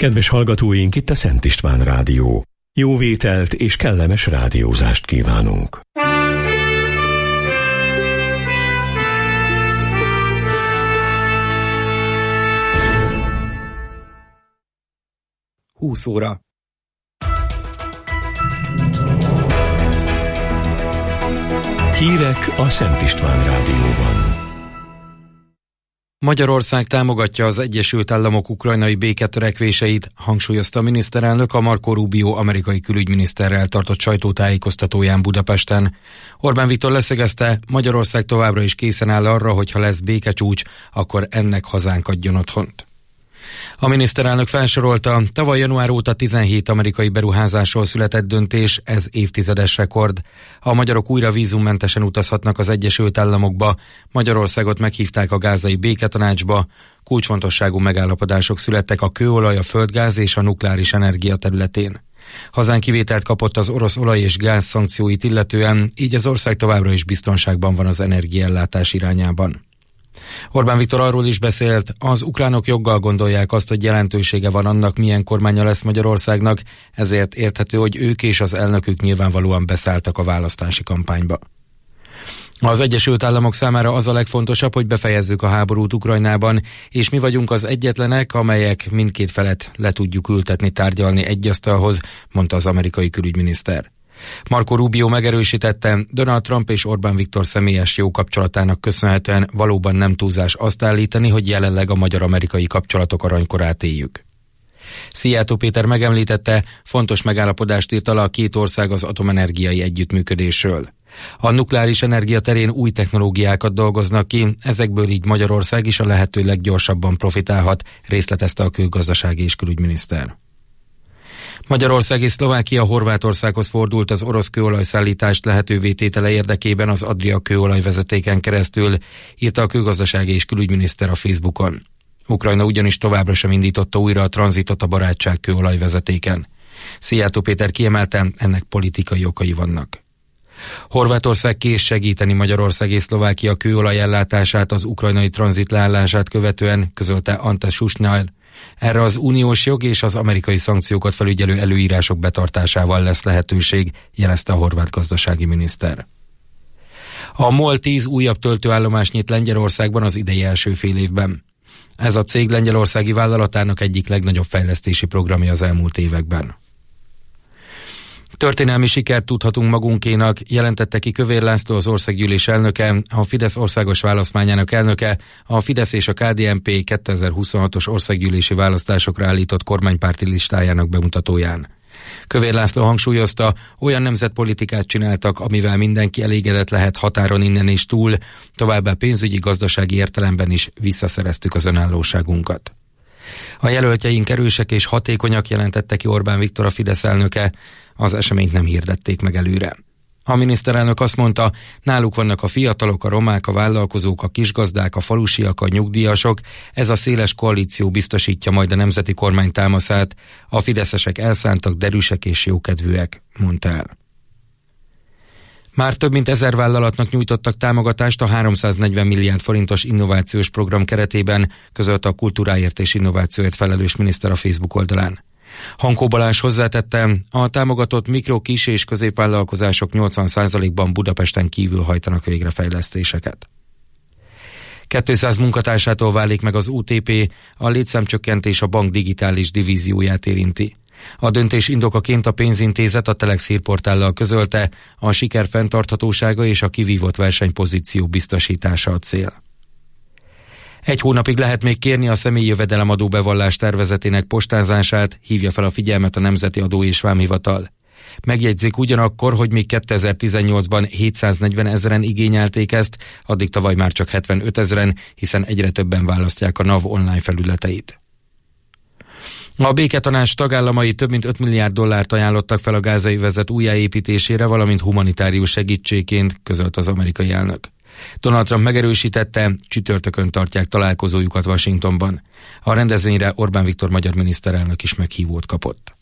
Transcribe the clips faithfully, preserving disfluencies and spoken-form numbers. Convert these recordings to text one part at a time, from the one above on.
Kedves hallgatóink, itt a Szent István Rádió. Jó vételt és kellemes rádiózást kívánunk. húsz óra. Hírek a Szent István Rádióban. Magyarország támogatja az Egyesült Államok ukrajnai béketörekvéseit, hangsúlyozta a miniszterelnök a Marco Rubio amerikai külügyminiszterrel tartott sajtótájékoztatóján Budapesten. Orbán Viktor leszögezte, Magyarország továbbra is készen áll arra, hogy ha lesz békecsúcs, akkor ennek hazánk adjon otthont. A miniszterelnök felsorolta, tavaly január óta tizenhét amerikai beruházásról született döntés, ez évtizedes rekord. A magyarok újra vízummentesen utazhatnak az Egyesült Államokba, Magyarországot meghívták a gázai béketanácsba, kulcsfontosságú megállapodások születtek a kőolaj, a földgáz és a nukleáris energia területén. Hazán kivételt kapott az orosz olaj és gáz szankcióit illetően, így az ország továbbra is biztonságban van az energiaellátás irányában. Orbán Viktor arról is beszélt, az ukránok joggal gondolják azt, hogy jelentősége van annak, milyen kormánya lesz Magyarországnak, ezért érthető, hogy ők és az elnökük nyilvánvalóan beszálltak a választási kampányba. Az Egyesült Államok számára az a legfontosabb, hogy befejezzük a háborút Ukrajnában, és mi vagyunk az egyetlenek, amelyek mindkét felet le tudjuk ültetni tárgyalni egy asztalhoz, mondta az amerikai külügyminiszter. Marco Rubio megerősítette, Donald Trump és Orbán Viktor személyes jó kapcsolatának köszönhetően valóban nem túlzás azt állítani, hogy jelenleg a magyar-amerikai kapcsolatok aranykorát éljük. Szijjártó Péter megemlítette, fontos megállapodást írt alá a két ország az atomenergiai együttműködésről. A nukleáris energia terén új technológiákat dolgoznak ki, ezekből így Magyarország is a lehető leggyorsabban profitálhat, részletezte a külgazdasági és külügyminiszter. Magyarország és Szlovákia Horvátországhoz fordult az orosz kőolajszállítást lehetővé tétele érdekében az Adria kőolajvezetéken keresztül, írta a külgazdasági és külügyminiszter a Facebookon. Ukrajna ugyanis továbbra sem indította újra a tranzitot a Barátság kőolajvezetéken. Szijjártó Péter kiemelte, ennek politikai okai vannak. Horvátország kész segíteni Magyarország és Szlovákia kőolaj ellátását az ukrajnai tranzit leállását követően, közölte Ante Susnyal. Erre az uniós jog és az amerikai szankciókat felügyelő előírások betartásával lesz lehetőség, jelezte a horvát gazdasági miniszter. A MOL tíz újabb töltőállomást nyit Lengyelországban az idei első fél évben. Ez a cég lengyelországi vállalatának egyik legnagyobb fejlesztési programja az elmúlt években. Történelmi sikert tudhatunk magunkénak, jelentette ki Kövér László, az országgyűlés elnöke, a Fidesz országos választmányának elnöke, a Fidesz és a ká dé en pé kétezer-huszonhatos országgyűlési választásokra állított kormánypárti listájának bemutatóján. Kövér László hangsúlyozta, olyan nemzetpolitikát csináltak, amivel mindenki elégedett lehet határon innen és túl, továbbá pénzügyi, gazdasági értelemben is visszaszereztük az önállóságunkat. A jelöltjeink erősek és hatékonyak, jelentette ki Orbán Viktor, a Fidesz elnöke, az eseményt nem hirdették meg előre. A miniszterelnök azt mondta, náluk vannak a fiatalok, a romák, a vállalkozók, a kisgazdák, a falusiak, a nyugdíjasok, ez a széles koalíció biztosítja majd a nemzeti kormány támaszát, a fideszesek elszántak, derűsek és jókedvűek, mondta el. Már több mint ezer vállalatnak nyújtottak támogatást a háromszáznegyven milliárd forintos innovációs program keretében, közölte a kultúráért és innovációért felelős miniszter a Facebook oldalán. Hankó Balázs hozzátette, a támogatott mikro, kis és középvállalkozások nyolcvan százalékban Budapesten kívül hajtanak végre fejlesztéseket. kétszáz munkatársától válik meg az u té pé, a létszámcsökkentés a bank digitális divízióját érinti. A döntés indokaként a pénzintézet a Telex hírportállal közölte, a siker fenntarthatósága és a kivívott versenypozíció biztosítása a cél. Egy hónapig lehet még kérni a személyi jövedelemadó bevallás tervezetének postázását, hívja fel a figyelmet a Nemzeti Adó és Vámhivatal. Megjegyzik ugyanakkor, hogy még kétezer-tizennyolcban hétszáznegyven ezeren igényelték ezt, addig tavaly már csak hetvenöt ezeren, hiszen egyre többen választják a NAV online felületeit. A béketanács tagállamai több mint öt milliárd dollárt ajánlottak fel a gázai vezet újjáépítésére, valamint humanitárius segítségként, közölt az amerikai elnök. Donald Trump megerősítette, csütörtökön tartják találkozójukat Washingtonban. A rendezvényre Orbán Viktor magyar miniszterelnök is meghívót kapott.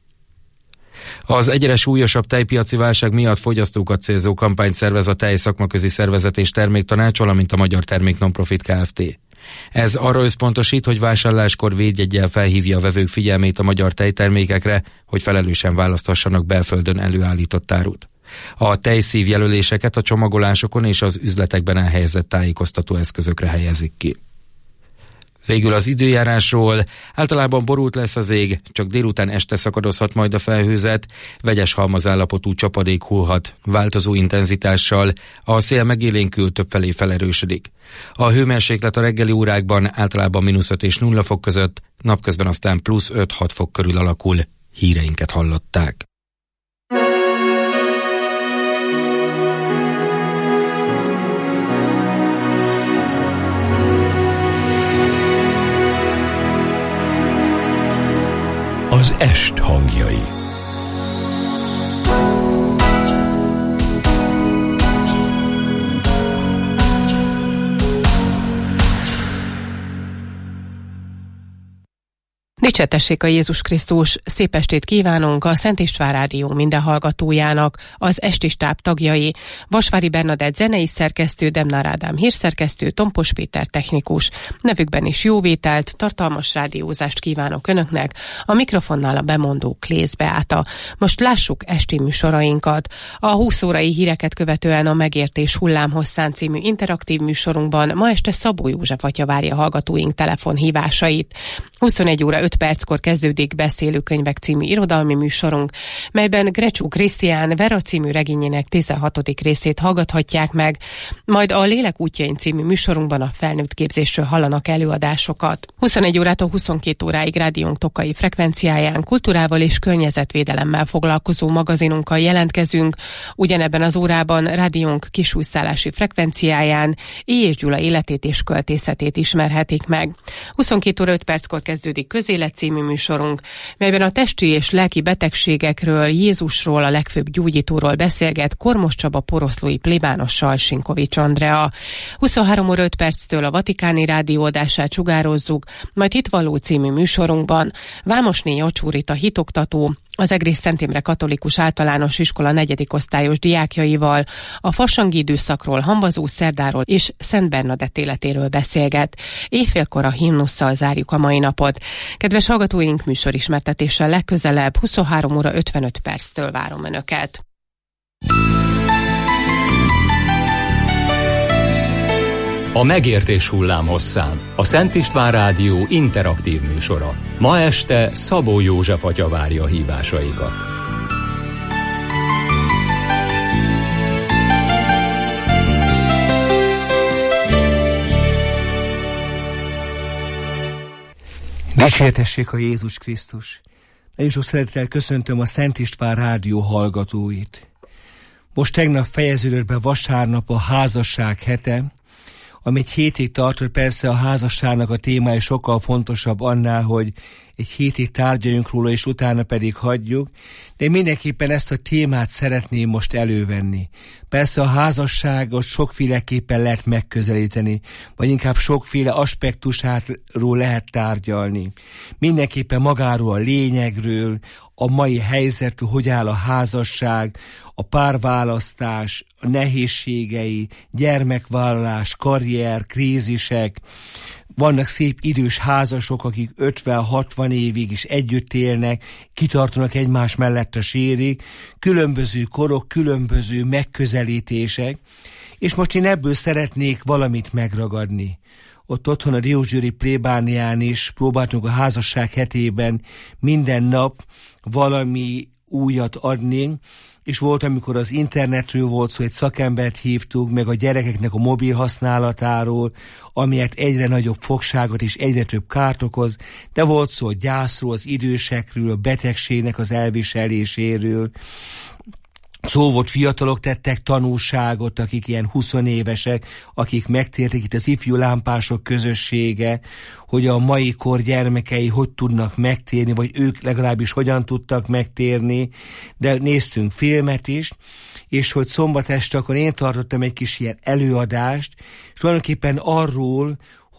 Az egyre súlyosabb tejpiaci válság miatt fogyasztókat célzó kampányt szervez a Tej Szakmaközi Szervezet és Terméktanács, valamint a Magyar Termék Nonprofit Kft. Ez arra összpontosít, hogy vásárláskor védjeggyel felhívja a vevők figyelmét a magyar tejtermékekre, hogy felelősen választhassanak belföldön előállított árut. A tejszív jelöléseket a csomagolásokon és az üzletekben elhelyezett tájékoztató eszközökre helyezik ki. Végül az időjárásról: általában borult lesz az ég, csak délután este szakadozhat majd a felhőzet, vegyes halmazállapotú csapadék hullhat, változó intenzitással, a szél megélénkül, többfelé felerősödik. A hőmérséklet a reggeli órákban általában mínusz öt és nulla fok között, napközben aztán plusz öt-hat fok körül alakul. Híreinket hallották. Az est hangjai. Dicséretessék a Jézus Krisztus! Szép estét kívánunk a Szent István Rádió minden hallgatójának, az esti stáb tagjai: Vasvári Bernadett zenei szerkesztő, Demnár Ádám hírszerkesztő, Tompos Péter technikus. Nevükben is jó vételt, tartalmas rádiózást kívánok Önöknek, a mikrofonnál a bemondó Klész Beáta. Most lássuk esti műsorainkat. A húsz órai híreket követően a Megértés hullámhosszán című interaktív műsorunkban ma este Szabó József atya várja hallgatóink telefonhívásait. huszonegy óra öt perckor kezdődik Beszélőkönyvek című irodalmi műsorunk, melyben Grecsú Krisztián Vera című regényének tizenhatodik részét hallgathatják meg, majd a Lélek útjain című műsorunkban a felnőtt képzésről hallanak előadásokat. huszonegy órától huszonkét óráig rádiónk tokai frekvenciáján kultúrával és környezetvédelemmel foglalkozó magazinunkkal jelentkezünk, ugyanebben az órában rádiónk kisújszállási frekvenciáján Éjjés Gyula életét és költészetét ismerhetik meg. huszonkét óra öt perckor kezdődik Közélet című műsorunk, melyben a testi és lelki betegségekről, Jézusról, a legfőbb gyógyítóról beszélget Kormos Csaba poroszlói plébánossal, Sinkovics Andrea. huszonhárom óra öt perctől a Vatikáni Rádió adását sugározzuk, majd Hitvalló című műsorunkban Vámosné Acsúrita hitoktató, az Egrész Szent Imre Katolikus Általános Iskola negyedik osztályos diákjaival a farsangi időszakról, Hambazó Szerdáról és Szent Bernadett életéről beszélget. Éjfélkor a himnusszal zárjuk a mai napot. Kedves hallgatóink, műsorismertetéssel legközelebb huszonhárom óra ötvenöt perctől várom Önöket. A Megértés hullámhosszán, a Szent István Rádió interaktív műsora. Ma este Szabó József atya várja hívásaikat. Dicséretessék a Jézus Krisztus! Nagyon sok szeretettel köszöntöm a Szent István Rádió hallgatóit. Most tegnap fejeződött be vasárnap a házasság hete, ami egy hétig tartott. Persze a házasságnak a témája sokkal fontosabb annál, hogy egy hétig tárgyaljunk róla, és utána pedig hagyjuk, de mindenképpen ezt a témát szeretném most elővenni. Persze a házasságot sokféleképpen lehet megközelíteni, vagy inkább sokféle aspektusáról lehet tárgyalni. Mindenképpen magáról a lényegről, a mai helyzetről, hogy áll a házasság, a párválasztás, a nehézségei, gyermekvállalás, karrier, krízisek. Vannak szép idős házasok, akik ötven-hatvan évig is együtt élnek, kitartanak egymás mellett a sérig, különböző korok, különböző megközelítések, és most én ebből szeretnék valamit megragadni. Ott otthon a Diósgyőri plébánián is próbáltunk a házasság hetében minden nap valami újat adni, és volt, amikor az internetről volt szó, egy szakembert hívtuk, meg a gyerekeknek a mobil használatáról, amiért egyre nagyobb fogságot és egyre több kárt okoz, de volt szó a gyászról, az idősekről, a betegségnek az elviseléséről. Szó volt, fiatalok tettek tanúságot, akik ilyen huszonévesek, akik megtértek, itt az ifjú lámpások közössége, hogy a mai kor gyermekei hogy tudnak megtérni, vagy ők legalábbis hogyan tudtak megtérni, de néztünk filmet is, és hogy szombat este akkor én tartottam egy kis ilyen előadást, és tulajdonképpen arról,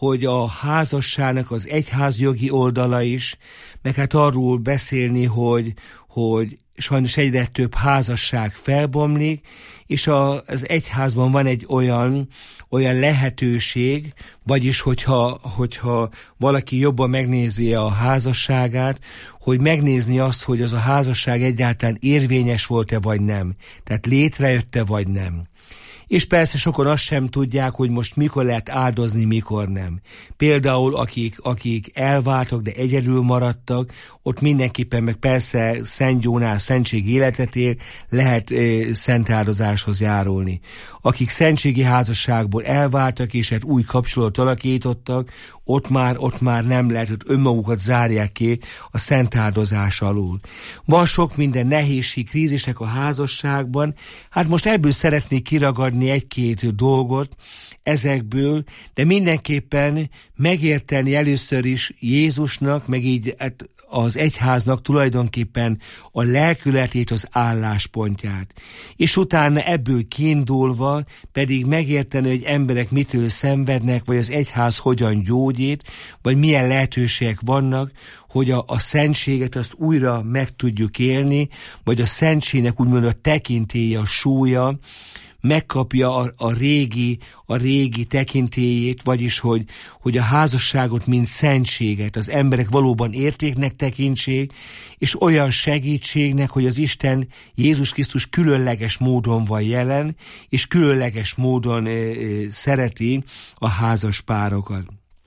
hogy a házasságnak az egyházjogi oldala is, meg hát arról beszélni, hogy, hogy sajnos egyre több házasság felbomlik, és a, az egyházban van egy olyan, olyan lehetőség, vagyis hogyha, hogyha valaki jobban megnézi a házasságát, hogy megnézni azt, hogy az a házasság egyáltalán érvényes volt-e vagy nem. Tehát létrejött-e vagy nem. És persze sokan azt sem tudják, hogy most mikor lehet áldozni, mikor nem. Például akik, akik elváltak, de egyedül maradtak, ott mindenképpen meg persze Szent Jónás szentség életet él, lehet e, szent áldozáshoz járulni. Akik szentségi házasságból elváltak, és hát új kapcsolatot alakítottak, ott már, ott már nem lehet, hogy önmagukat zárják ki a szent áldozás alul. Van sok minden nehézség, krízisek a házasságban, hát most ebből szeretnék kiragadni egy-két dolgot ezekből, de mindenképpen megérteni először is Jézusnak, meg így hát az egyháznak tulajdonképpen a lelkületét, az álláspontját. És utána ebből kiindulva pedig megérteni, hogy emberek mitől szenvednek, vagy az egyház hogyan gyógyít, vagy milyen lehetőségek vannak, hogy a, a szentséget azt újra meg tudjuk élni, vagy a szentségnek úgymond a tekintélye, a súlya, megkapja a, a régi, a régi tekintélyét, vagyis hogy, hogy a házasságot mint szentséget az emberek valóban értéknek tekintsék, és olyan segítségnek, hogy az Isten Jézus Krisztus különleges módon van jelen, és különleges módon e, e, szereti a házas párokat.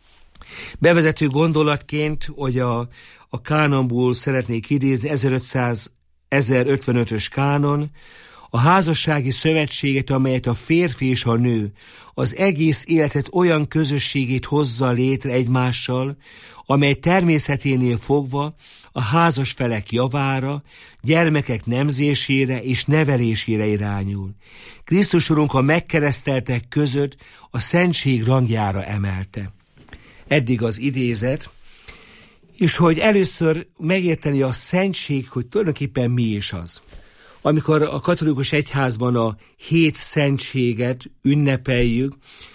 Bevezető gondolatként, hogy a, a kánonból szeretnék idézni, ezerötszáz ezerötvenötös kánon, a házassági szövetséget, amelyet a férfi és a nő az egész életet olyan közösségét hozza létre egymással, amely természeténél fogva a házas felek javára, gyermekek nemzésére és nevelésére irányul. Krisztus Urunk a megkereszteltek között a szentség rangjára emelte. Eddig az idézet, és hogy először megérteni a szentség, hogy tulajdonképpen mi is az. Amikor a katolikus egyházban a hét szentséget ünnepeljük,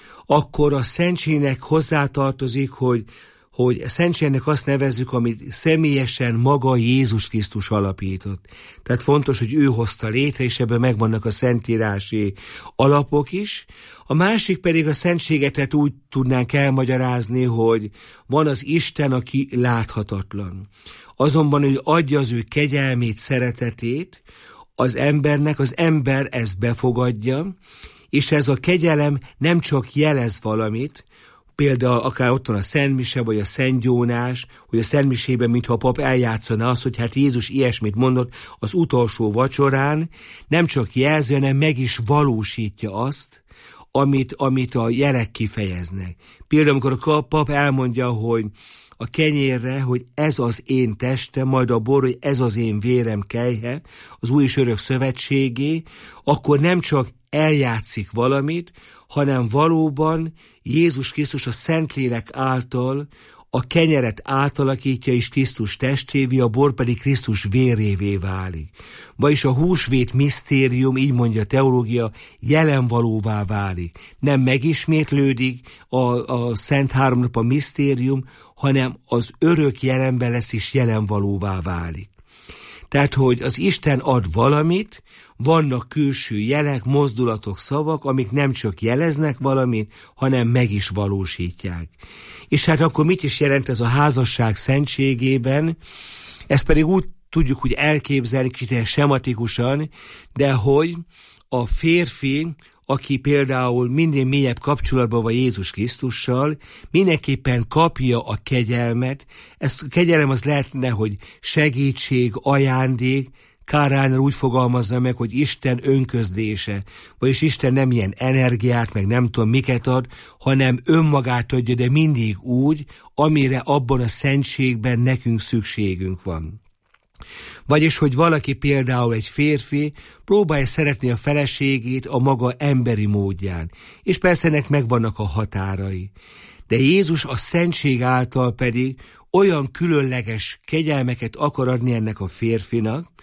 akkor a szentségnek hozzátartozik, hogy, hogy a szentségnek azt nevezzük, amit személyesen maga Jézus Krisztus alapított. Tehát fontos, hogy ő hozta létre, és ebben megvannak a szentírási alapok is. A másik pedig a szentséget úgy tudnánk elmagyarázni, hogy van az Isten, aki láthatatlan. Azonban ő adja az ő kegyelmét, szeretetét, az embernek, az ember ezt befogadja, és ez a kegyelem nem csak jelez valamit, például akár ott van a Szentmise, vagy a Szent Jónás, hogy a Szentmisében, mintha a pap eljátszaná azt, hogy hát Jézus ilyesmit mondott az utolsó vacsorán, nem csak jelzi, hanem meg is valósítja azt, amit, amit a jelek kifejeznek. Például, amikor a pap elmondja, hogy a kenyérre, hogy ez az én testem, majd a bor, hogy ez az én vérem kelyhe, az új és örök szövetségé, akkor nem csak eljátszik valamit, hanem valóban Jézus Krisztus a Szentlélek által a kenyeret átalakítja, és Krisztus testévé, a bor pedig Krisztus vérévé válik. Vagyis a húsvét misztérium, így mondja a teológia, jelenvalóvá válik. Nem megismétlődik a, a Szent Háromnap a misztérium, hanem az örök jelenben lesz és jelenvalóvá válik. Tehát, hogy az Isten ad valamit, vannak külső jelek, mozdulatok, szavak, amik nem csak jeleznek valamit, hanem meg is valósítják. És hát akkor mit is jelent ez a házasság szentségében? Ezt pedig úgy tudjuk, hogy elképzelni kicsit sematikusan, de hogy a férfi, aki például minden mélyebb kapcsolatban van Jézus Krisztussal, mindenképpen kapja a kegyelmet. Ez a kegyelem az lehetne, hogy segítség, ajándék. Kárán úgy fogalmazza meg, hogy Isten önközdése, vagyis Isten nem ilyen energiát, meg nem tudom miket ad, hanem önmagát adja, de mindig úgy, amire abban a szentségben nekünk szükségünk van. Vagyis, hogy valaki például egy férfi próbálja szeretni a feleségét a maga emberi módján, és persze ennek megvannak a határai. De Jézus a szentség által pedig olyan különleges kegyelmeket akar adni ennek a férfinak,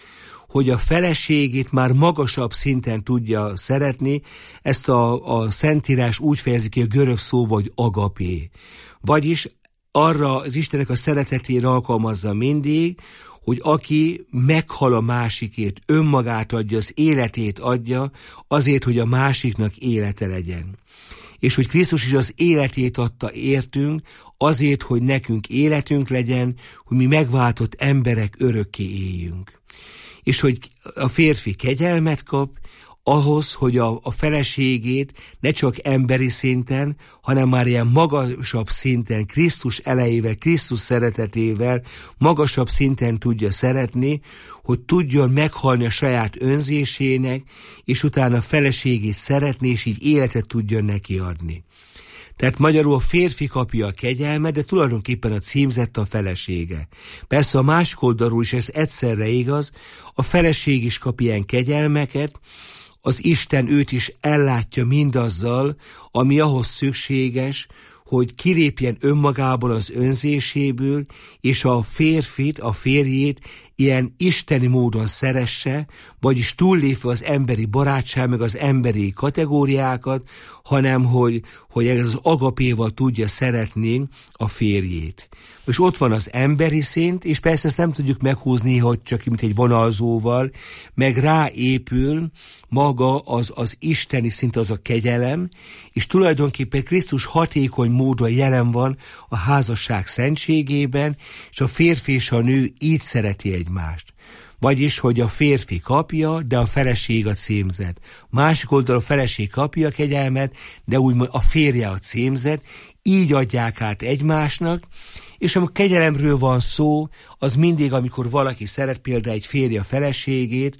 hogy a feleségét már magasabb szinten tudja szeretni. Ezt a, a Szentírás úgy fejezi ki a görög szóval, hogy agapé. Vagyis arra az Istennek a szeretetére alkalmazza mindig, hogy aki meghal a másikért, önmagát adja, az életét adja, azért, hogy a másiknak élete legyen. És hogy Krisztus is az életét adta értünk, azért, hogy nekünk életünk legyen, hogy mi megváltott emberek örökké éljünk. És hogy a férfi kegyelmet kap, ahhoz, hogy a, a feleségét ne csak emberi szinten, hanem már ilyen magasabb szinten, Krisztus elejével, Krisztus szeretetével magasabb szinten tudja szeretni, hogy tudjon meghalni a saját önzésének, és utána a feleségét szeretni, és így életet tudjon neki adni. Tehát magyarul a férfi kapja a kegyelmet, de tulajdonképpen a címzett a felesége. Persze a másik oldalról is ez egyszerre igaz, a feleség is kap ilyen kegyelmeket, az Isten őt is ellátja mindazzal, ami ahhoz szükséges, hogy kilépjen önmagából az önzéséből, és a férfit, a férjét ilyen isteni módon szeresse, vagyis túllépve az emberi barátság, meg az emberi kategóriákat, hanem hogy, hogy ez az agapéval tudja szeretni a férjét. És ott van az emberi szint, és persze ezt nem tudjuk meghúzni, hogy csak mint egy vonalzóval, meg ráépül maga az, az isteni szint, az a kegyelem, és tulajdonképpen Krisztus hatékony módon jelen van a házasság szentségében, és a férfi és a nő így szereti egymást. Vagyis, hogy a férfi kapja, de a feleség a címzett. Másik oldalon a feleség kapja a kegyelmet, de úgymond a férje a címzett, így adják át egymásnak, és amikor kegyelemről van szó, az mindig, amikor valaki szeret például egy férje a feleségét,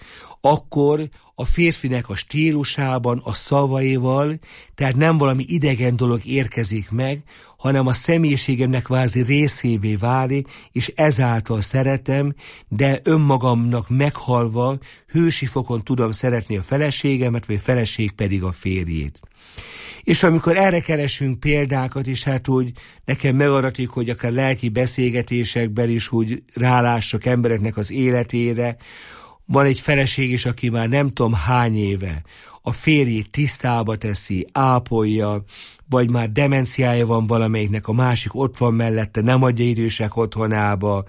akkor a férfinek a stílusában, a szavaival, tehát nem valami idegen dolog érkezik meg, hanem a személyiségemnek kvázi részévé válik, és ezáltal szeretem, de önmagamnak meghalva hősi fokon tudom szeretni a feleségemet, vagy a feleség pedig a férjét. És amikor erre keresünk példákat is, hát úgy nekem megadatik, hogy akár lelki beszélgetésekben is úgy rálássak embereknek az életére. Van egy feleség is, aki már nem tudom hány éve a férjét tisztába teszi, ápolja, vagy már demenciája van valamelyiknek, a másik ott van mellette, nem adja idősek otthonába,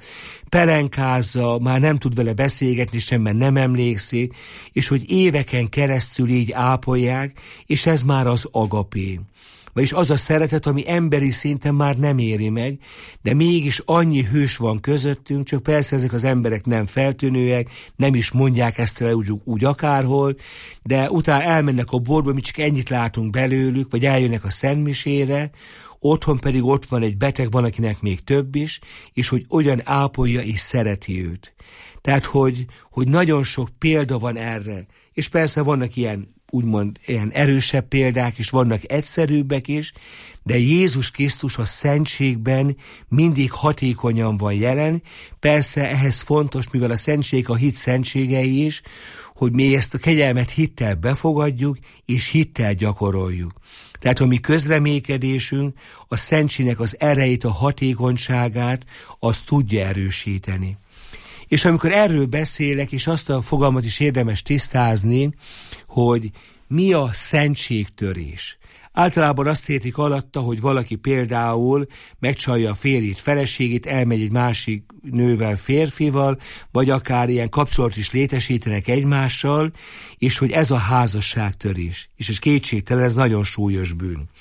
pelenkázza, már nem tud vele beszélgetni sem, mert nem emlékszik, és hogy éveken keresztül így ápolják, és ez már az agapé. Vagyis az a szeretet, ami emberi szinten már nem éri meg, de mégis annyi hős van közöttünk, csak persze ezek az emberek nem feltűnőek, nem is mondják ezt el úgy, úgy akárhol, de utána elmennek a borba, mi csak ennyit látunk belőlük, vagy eljönnek a szentmisére, otthon pedig ott van egy beteg, van akinek még több is, és hogy olyan ápolja és szereti őt. Tehát, hogy, hogy nagyon sok példa van erre, és persze vannak ilyen úgymond ilyen erősebb példák is, vannak egyszerűbbek is, de Jézus Krisztus a szentségben mindig hatékonyan van jelen. Persze ehhez fontos, mivel a szentség a hit szentségei is, hogy mi ezt a kegyelmet hittel befogadjuk, és hittel gyakoroljuk. Tehát a mi közremékedésünk a szentségnek az erejét, a hatékonyságát, azt tudja erősíteni. És amikor erről beszélek, és azt a fogalmat is érdemes tisztázni, hogy mi a szentségtörés. Általában azt értik alatta, hogy valaki például megcsalja a férjét, feleségét, elmegy egy másik nővel, férfival, vagy akár ilyen kapcsolatot is létesítenek egymással, és hogy ez a házasságtörés. És ez kétségtelen, ez nagyon súlyos bűn.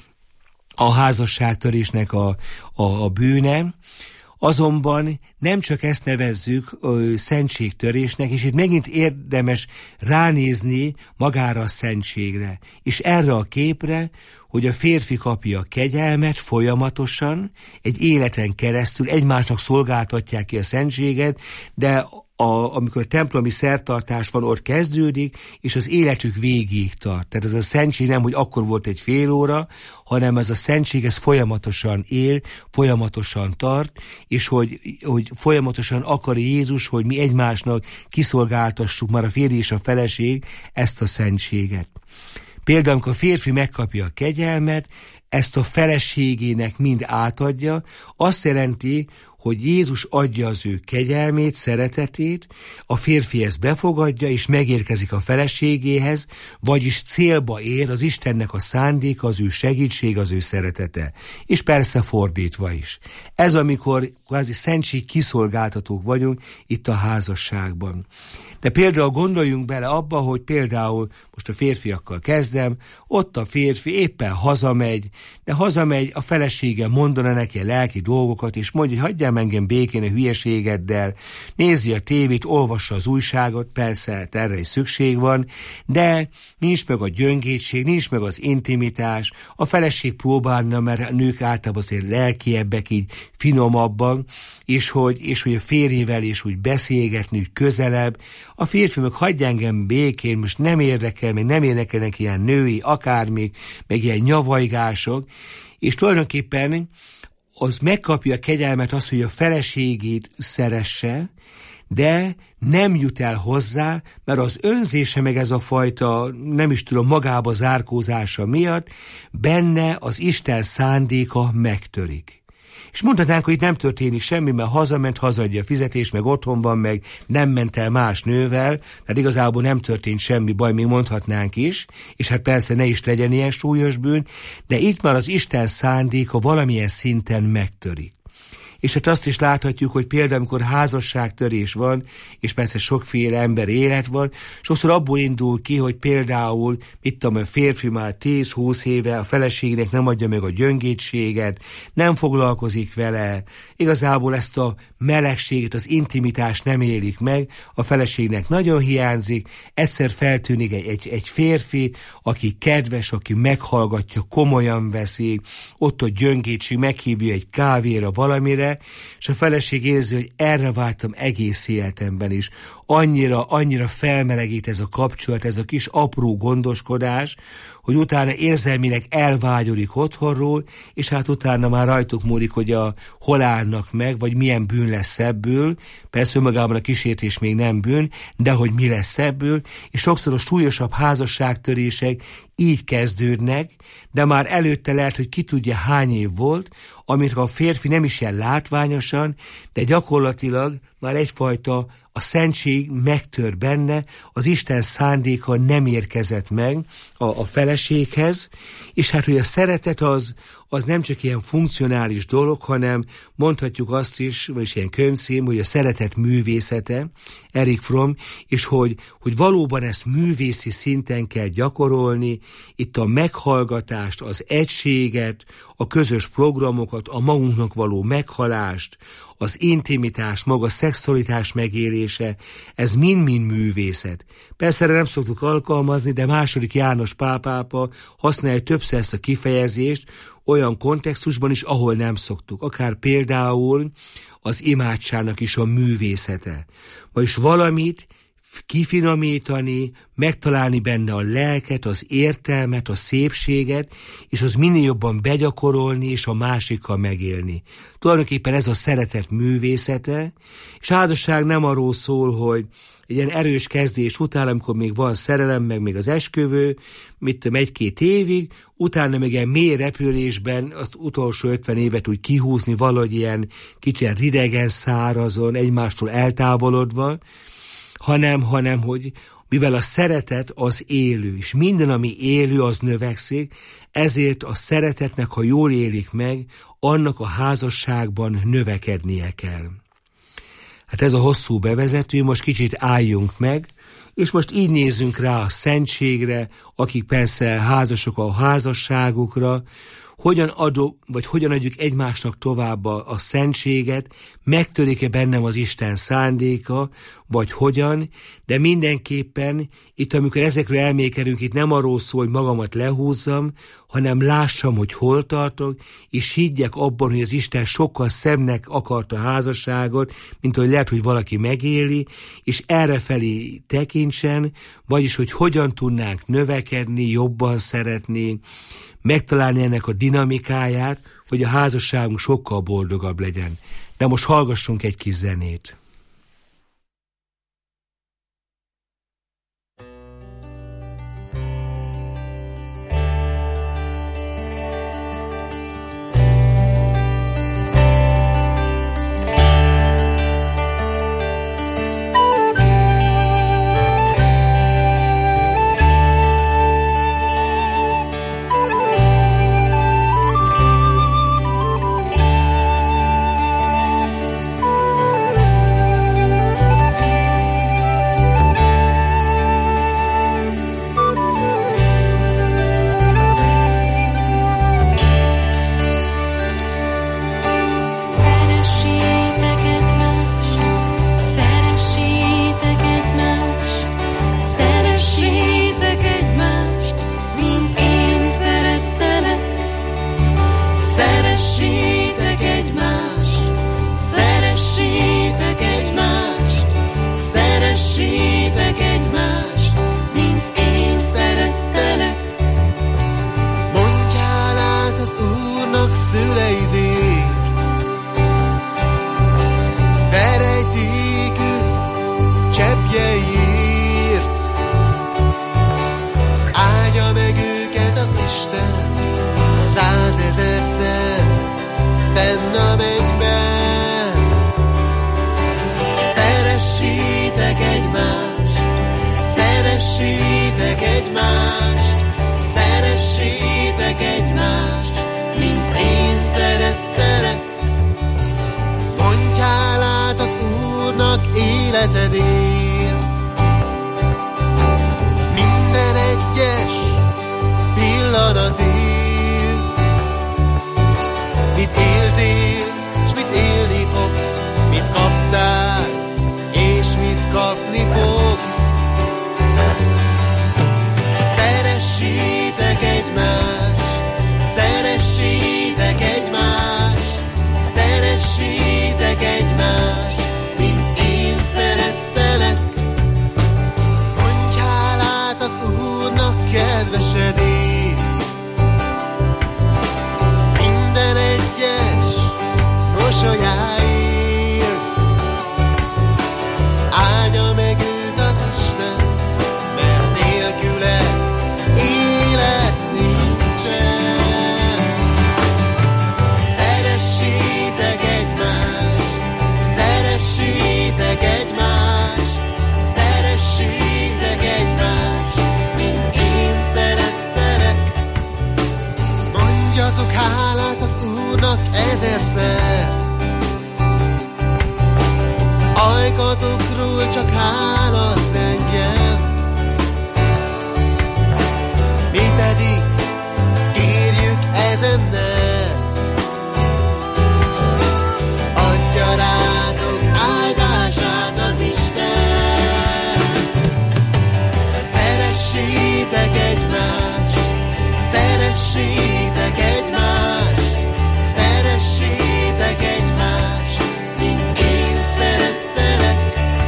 A házasságtörésnek a, a, a bűne, azonban nem csak ezt nevezzük ö, szentségtörésnek, és itt megint érdemes ránézni magára a szentségre, és erre a képre, hogy a férfi kapja a kegyelmet folyamatosan, egy életen keresztül, egymásnak szolgáltatják ki a szentséget, de a, amikor a templomi szertartás van, ott kezdődik, és az életük végig tart. Tehát ez a szentség nem, hogy akkor volt egy fél óra, hanem ez a szentség, ez folyamatosan él, folyamatosan tart, és hogy, hogy folyamatosan akar Jézus, hogy mi egymásnak kiszolgáltassuk, már a férj és a feleség, ezt a szentséget. Például, amikor a férfi megkapja a kegyelmet, ezt a feleségének mind átadja, azt jelenti, hogy Jézus adja az ő kegyelmét, szeretetét, a férfi ezt befogadja, és megérkezik a feleségéhez, vagyis célba ér az Istennek a szándéka, az ő segítség, az ő szeretete. És persze fordítva is. Ez amikor kvázi szentség kiszolgáltatók vagyunk itt a házasságban. De például gondoljunk bele abba, hogy például most a férfiakkal kezdem, ott a férfi éppen hazamegy, de hazamegy, a felesége mondana neki a lelki dolgokat, és mondja, hogy hagyjál engem békén a hülyeségeddel, nézi a tévét, olvassa az újságot, persze erre is szükség van, de nincs meg a gyöngétség, nincs meg az intimitás, a feleség próbálna, mert a nők általában azért lelkiebbek, így finomabban, és hogy, és hogy a férjével is úgy beszélgetni, úgy közelebb. A férfi meg hagyja engem békén, most nem érdekel, meg nem érdekelnek ilyen női, akármik, meg ilyen nyavajgások, és tulajdonképpen az megkapja a kegyelmet az, hogy a feleségét szeresse, de nem jut el hozzá, mert az önzése meg ez a fajta, nem is tudom, magába zárkózása miatt benne az Isten szándéka megtörik. És mondhatnánk, hogy itt nem történik semmi, mert hazament, hazadja a fizetés, meg otthon van, meg nem ment el más nővel, tehát igazából nem történt semmi baj, még mondhatnánk is, és hát persze ne is legyen ilyen súlyos bűn, de itt már az Isten szándéka valamilyen szinten megtörik. És hát azt is láthatjuk, hogy például, amikor házasságtörés van, és persze sokféle ember élet van, sokszor abból indul ki, hogy például, mit tudom, a férfi már tíz-húsz éve a feleségének nem adja meg a gyöngétséget, nem foglalkozik vele, igazából ezt a melegséget, az intimitást nem élik meg, a feleségnek nagyon hiányzik, egyszer feltűnik egy, egy, egy férfi, aki kedves, aki meghallgatja, komolyan veszi, ott a gyöngétség, meghívja egy kávéra, valamire, és a feleség érzi, hogy erre vágytam egész életemben is. Annyira, annyira felmelegít ez a kapcsolat, ez a kis apró gondoskodás, hogy utána érzelmileg elvágyodik otthonról, és hát utána már rajtuk múlik, hogy a, hol állnak meg, vagy milyen bűn lesz ebből. Persze önmagában a kísértés még nem bűn, de hogy mi lesz ebből, és sokszor a súlyosabb házasságtörések így kezdődnek, de már előtte lehet, hogy ki tudja hány év volt, amit a férfi nem is ilyen látványosan, de gyakorlatilag már egyfajta a szentség megtör benne, az Isten szándéka nem érkezett meg a, a feleséghez, és hát, hogy a szeretet az, az nem csak ilyen funkcionális dolog, hanem mondhatjuk azt is, vagyis ilyen könyvcím, hogy a szeretet művészete, Erich Fromm, és hogy, hogy valóban ezt művészi szinten kell gyakorolni, itt a meghallgatást, az egységet, a közös programokat, a magunknak való meghalást, az intimitás, maga a szexualitás megélése, ez mind-mind művészet. Persze erre nem szoktuk alkalmazni, de második János Pál pápa használja többször ezt a kifejezést olyan kontextusban is, ahol nem szoktuk. Akár például az imádságnak is a művészete. Vagyis valamit kifinomítani, megtalálni benne a lelket, az értelmet, a szépséget, és az minél jobban begyakorolni, és a másikkal megélni. Tulajdonképpen ez a szeretet művészete, és a házasság nem arról szól, hogy egy ilyen erős kezdés után, amikor még van szerelem, meg még az esküvő, mit tudom, egy-két évig, utána még ilyen mély repülésben az utolsó ötven évet úgy kihúzni valahogy ilyen kicsit ridegen, szárazon, egymástól eltávolodva, hanem, hanem, hogy mivel a szeretet az élő, és minden, ami élő, az növekszik, ezért a szeretetnek, ha jól élik meg, annak a házasságban növekednie kell. Hát ez a hosszú bevezető, most kicsit álljunk meg, és most így nézzünk rá a szentségre, akik persze házasok a házasságukra, hogyan adok, vagy hogyan adjuk egymásnak tovább a, a szentséget, megtörik-e bennem az Isten szándéka, vagy hogyan, de mindenképpen itt, amikor ezekről elmékelünk, itt nem arról szól, hogy magamat lehúzzam, hanem lássam, hogy hol tartok, és higgyek abban, hogy az Isten sokkal szebbnek akarta a házasságot, mint hogy lehet, hogy valaki megéli, és errefelé tekintsen, vagyis, hogy hogyan tudnánk növekedni, jobban szeretni, megtalálni ennek a dinamikáját, hogy a házasságunk sokkal boldogabb legyen. De most hallgassunk egy kis zenét. Úrnak életedért. Minden egyes pillanatért. Mit éltél, s mit élni fogsz, mit kaptál, és mit kapni fogsz. Szeressétek egymást, szeressétek egymást, szeressétek egymást, mint én szerettelek. Mondj hálát az Úrnak kedvesedért. Minden egyes mosolyáért. Áldja meg őt az Isten, mert nélküle élet nincsen. Szeressétek egymást, szeressétek egymást, szeressétek egymást, mint én szerettelek. Mondjatok hálát az Úrnak ezerszer. Ajkatokról csak hála zengjen. Mi pedig kérjük ezennel, adja rátok áldását az Isten. Szeressétek egymást, szeressétek egymást, szeressétek egymást, mint én szerettelek.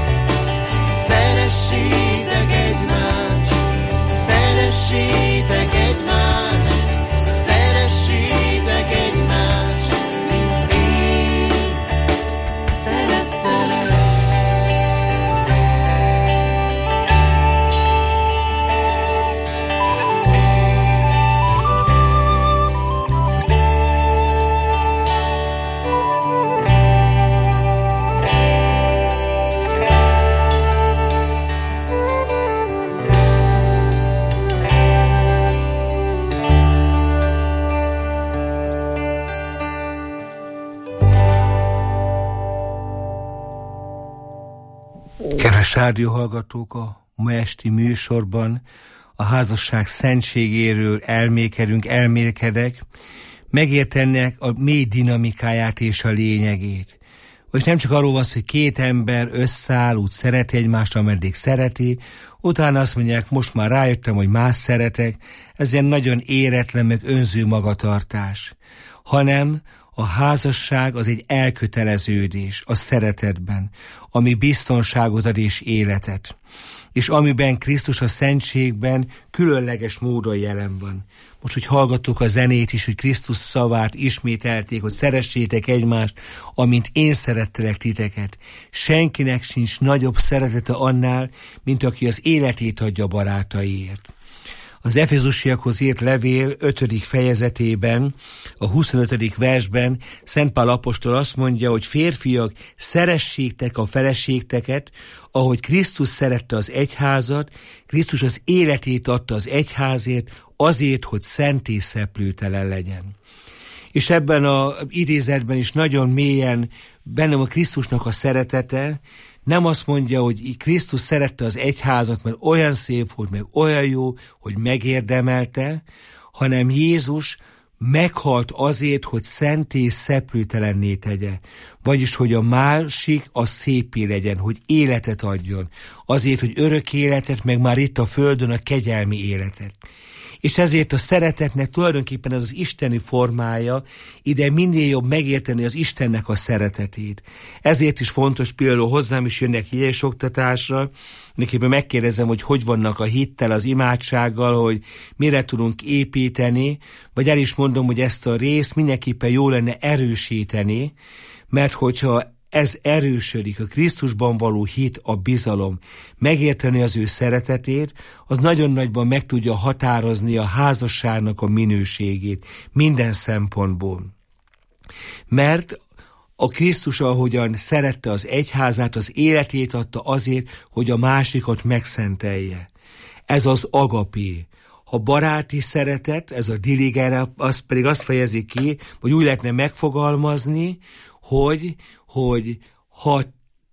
Szeressétek egymást, szeressétek egymást, szeressétek egymást, mint én szerettelek. Kedves rádióhallgatók, a ma esti műsorban a házasság szentségéről elmékedünk, elmélkedek, megértenek a mély dinamikáját és a lényegét. Most nem csak arról van szó, hogy két ember összeáll, úgy szereti egymást, ameddig szereti, utána azt mondják, most már rájöttem, hogy más szeretek, ez ilyen nagyon éretlen, meg önző magatartás, hanem a házasság az egy elköteleződés a szeretetben, ami biztonságot ad és életet, és amiben Krisztus a szentségben különleges módon jelen van. Most, hogy hallgattuk a zenét is, hogy Krisztus szavát ismételték, hogy szeressétek egymást, amint én szerettelek titeket. Senkinek sincs nagyobb szeretete annál, mint aki az életét adja barátaiért. Az Efézusiakhoz írt levél ötödik fejezetében, a huszonötödik versben Szent Pál apostol azt mondja, hogy férfiak, szeressétek a feleségteket, ahogy Krisztus szerette az egyházat, Krisztus az életét adta az egyházért, azért, hogy szent és szeplőtelen legyen. És ebben az idézetben is nagyon mélyen bennem a Krisztusnak a szeretete. Nem azt mondja, hogy Krisztus szerette az egyházat, mert olyan szép volt, meg olyan jó, hogy megérdemelte, hanem Jézus meghalt azért, hogy szent és szeplőtelenné tegye. Vagyis, hogy a másik a szépé legyen, hogy életet adjon. Azért, hogy örök életet, meg már itt a földön a kegyelmi életet. És ezért a szeretetnek tulajdonképpen ez az isteni formája, ide minél jobb megérteni az Istennek a szeretetét. Ezért is fontos, például hozzám is jönnek híres oktatásra, neképpen megkérdezem, hogy hogy vannak a hittel, az imádsággal, hogy mire tudunk építeni, vagy el is mondom, hogy ezt a részt mindenképpen jó lenne erősíteni, mert hogyha ez erősödik, a Krisztusban való hit, a bizalom, megérteni az ő szeretetét, az nagyon nagyban meg tudja határozni a házasságnak a minőségét minden szempontból. Mert a Krisztus, ahogyan szerette az egyházát, az életét adta azért, hogy a másikat megszentelje. Ez az agapé. Ha baráti szeretet, ez a diligere, az pedig azt fejezi ki, vagy úgy lehetne megfogalmazni, hogy, hogy ha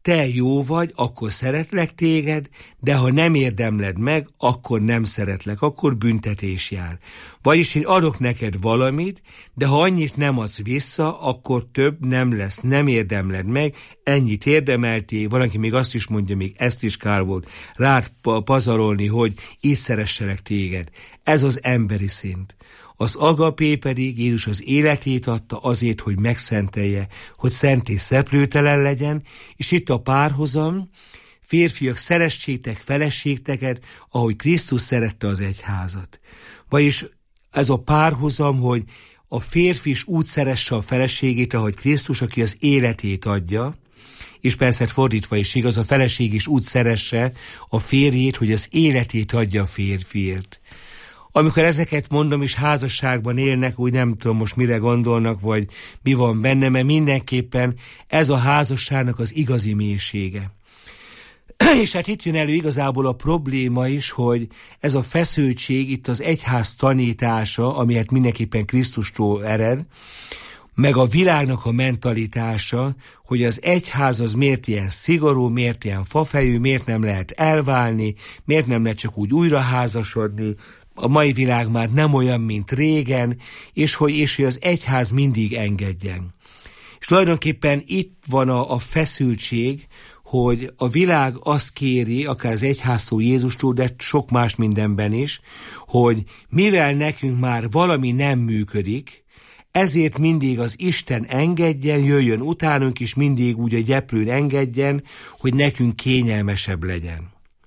te jó vagy, akkor szeretlek téged, de ha nem érdemled meg, akkor nem szeretlek, akkor büntetés jár. Vagyis én adok neked valamit, de ha annyit nem adsz vissza, akkor több nem lesz, nem érdemled meg, ennyit érdemeltél, valaki még azt is mondja, még ezt is kár volt rád pazarolni, hogy így szeresselek téged. Ez az emberi szint. Az agapé pedig Jézus az életét adta azért, hogy megszentelje, hogy szent és szeplőtelen legyen, és itt a párhuzam, férfiak, szeressétek feleségteket, ahogy Krisztus szerette az egyházat. Vagyis ez a párhuzam, hogy a férfi is úgy szeresse a feleségét, ahogy Krisztus, aki az életét adja, és persze fordítva is igaz, a feleség is úgy szeresse a férjét, hogy az életét adja a férfiért. Amikor ezeket mondom, és házasságban élnek, úgy nem tudom most mire gondolnak, vagy mi van benne, mert mindenképpen ez a házasságnak az igazi mélysége. És hát itt jön elő igazából a probléma is, hogy ez a feszültség, itt az egyház tanítása, ami hát mindenképpen Krisztustól ered, meg a világnak a mentalitása, hogy az egyház az miért ilyen szigorú, miért ilyen fafejű, miért nem lehet elválni, miért nem lehet csak úgy újra házasodni, a mai világ már nem olyan, mint régen, és hogy, és hogy az egyház mindig engedjen. És tulajdonképpen itt van a, a feszültség, hogy a világ azt kéri, akár az egyháztól, Jézustól, de sok más mindenben is, hogy mivel nekünk már valami nem működik, ezért mindig az Isten engedjen, jöjjön utánunk is, mindig úgy a gyeplőn engedjen, hogy nekünk kényelmesebb legyen.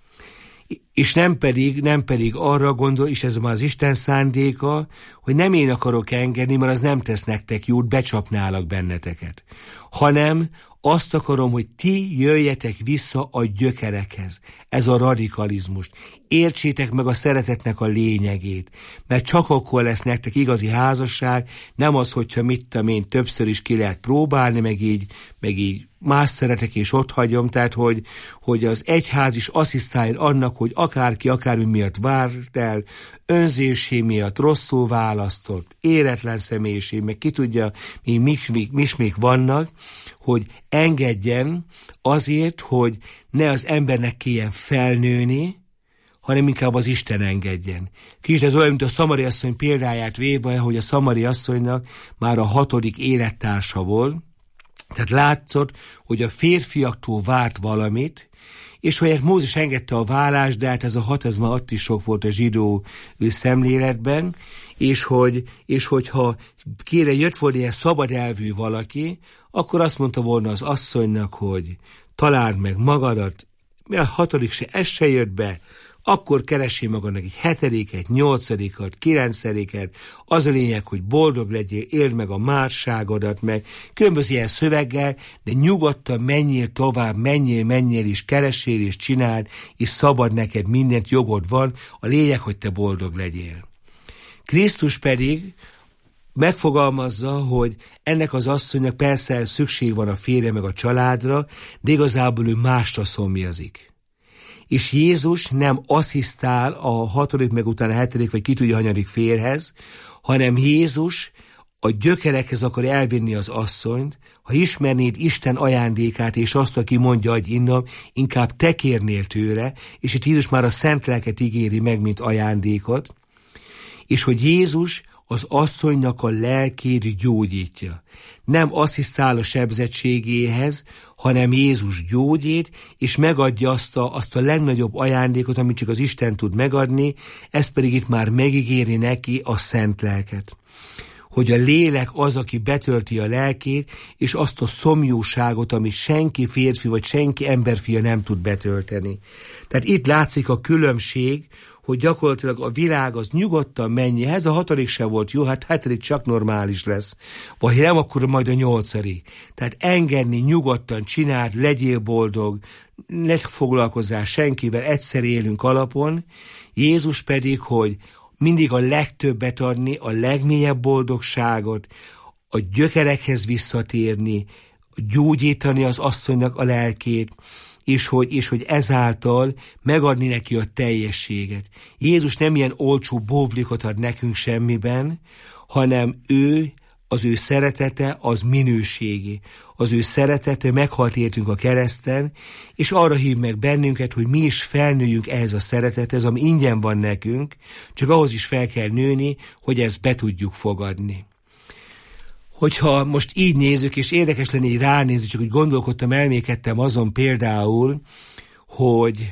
És nem pedig, nem pedig arra gondol, és ez már az Isten szándéka, hogy nem én akarok engedni, mert az nem tesz nektek jót, becsapnálak benneteket, hanem azt akarom, hogy ti jöjjetek vissza a gyökerekhez. Ez a radikalizmus. Értsétek meg a szeretetnek a lényegét, mert csak akkor lesz nektek igazi házasság, nem az, hogyha mit tudom én, többször is ki lehet próbálni, meg így, meg így más szeretek és ott hagyom, tehát hogy, hogy az egyház is asszisztáljon annak, hogy akárki, akármi miatt várt el, önzésé miatt rosszul választott, éretlen személyiség, meg ki tudja, mi mismik vannak, hogy engedjen azért, hogy ne az embernek kelljen felnőni, hanem inkább az Isten engedjen. Kis, ez olyan, mint a szamari asszony példáját véve, hogy a szamari asszonynak már a hatodik élettársa volt, tehát látszott, hogy a férfiaktól várt valamit, és hogy Mózes engedte a vállást, de hát ez a hat, ez már ott is sok volt a zsidó szemléletben, és, hogy, és hogyha kére jött volna ilyen szabad elvű valaki, akkor azt mondta volna az asszonynak, hogy találd meg magadat, a hatodik se, ez se jött be, akkor keresi magadnak egy hetediket, nyolcadikat, kilencediket, az a lényeg, hogy boldog legyél, éld meg a másságodat, meg különböző ilyen szöveggel, de nyugodtan menjél tovább, menjél, menjél, és keresél, és csináld, és szabad neked, mindent jogod van, a lényeg, hogy te boldog legyél. Krisztus pedig megfogalmazza, hogy ennek az asszonynak persze szükség van a férje meg a családra, de igazából ő másra szomjazik. És Jézus nem asszisztál a hatodik, meg utána a hetedik, vagy ki tudja, hanyadik férhez, hanem Jézus a gyökerekhez akar elvinni az asszonyt. Ha ismernéd Isten ajándékát, és azt, aki mondja, hogy innom, inkább te kérnél tőle, és itt Jézus már a szent lelket ígéri meg, mint ajándékot, és hogy Jézus az asszonynak a lelkét gyógyítja. Nem asszisztál a sebzettségéhez, hanem Jézus gyógyít, és megadja azt a, azt a legnagyobb ajándékot, amit csak az Isten tud megadni, ez pedig itt már megígéri neki a szent lelket. Hogy a lélek az, aki betölti a lelkét, és azt a szomjúságot, amit senki férfi vagy senki emberfia nem tud betölteni. Tehát itt látszik a különbség, hogy gyakorlatilag a világ az nyugodtan menjen. Ez a hatodik se volt jó, hát hetedik csak normális lesz. Vagy nem, akkor majd a nyolcadik. Tehát engedni, nyugodtan csináld, legyél boldog, ne foglalkozzál senkivel, egyszer élünk alapon. Jézus pedig, hogy mindig a legtöbbet adni, a legmélyebb boldogságot, a gyökerekhez visszatérni, gyógyítani az asszonynak a lelkét, és hogy, és hogy ezáltal megadni neki a teljességet. Jézus nem ilyen olcsó bóvlikot ad nekünk semmiben, hanem ő az ő szeretete az minőségi. Az ő szeretete meghalt értünk a kereszten, és arra hív meg bennünket, hogy mi is felnőjünk ehhez a szeretethez, ami ingyen van nekünk, csak ahhoz is fel kell nőni, hogy ezt be tudjuk fogadni. Hogyha most így nézzük, és érdekes lenne így ránézni, csak úgy gondolkodtam, elmékedtem azon például, hogy,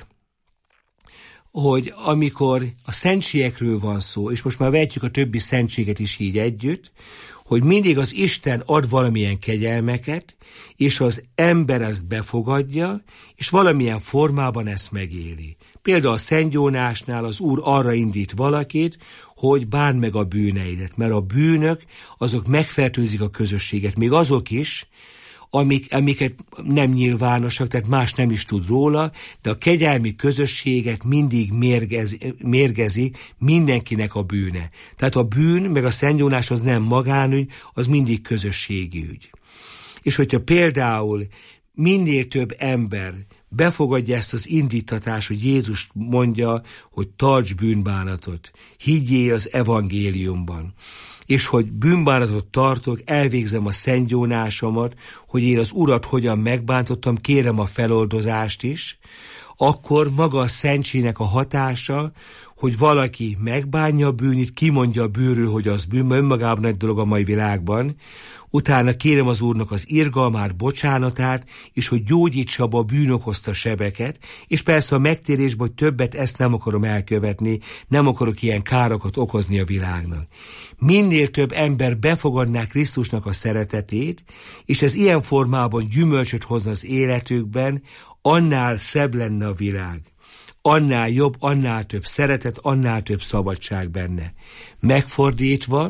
hogy amikor a szentségekről van szó, és most már vetjük a többi szentséget is így együtt, hogy mindig az Isten ad valamilyen kegyelmeket, és az ember ezt befogadja, és valamilyen formában ezt megéli. Például a Szent Jónásnál az Úr arra indít valakit, hogy bánd meg a bűneidet, mert a bűnök azok megfertőzik a közösséget, még azok is, amik, amiket nem nyilvánosak, tehát más nem is tud róla, de a kegyelmi közösséget mindig mérgezi, mérgezi mindenkinek a bűne. Tehát a bűn, meg a Szent Jónás az nem magánügy, az mindig közösségi ügy. És hogyha például minél több ember befogadja ezt az indítatást, hogy Jézus mondja, hogy tarts bűnbánatot, higgyél az evangéliumban, és hogy bűnbánatot tartok, elvégzem a Szent Jónásomat, hogy én az Urat hogyan megbántottam, kérem a feloldozást is, akkor maga a szentségnek a hatása, hogy valaki megbánja a bűnit, kimondja a bűnről, hogy az bűn, mert önmagában nagy dolog a mai világban, utána kérem az Úrnak az irgalmát, bocsánatát, és hogy gyógyítsa be a bűn okozta sebeket, és persze a megtérésben, hogy többet ezt nem akarom elkövetni, nem akarok ilyen károkat okozni a világnak. Minél több ember befogadná Krisztusnak a szeretetét, és ez ilyen formában gyümölcsöt hozna az életükben, annál szebb lenne a világ. Annál jobb, annál több szeretet, annál több szabadság benne. Megfordítva,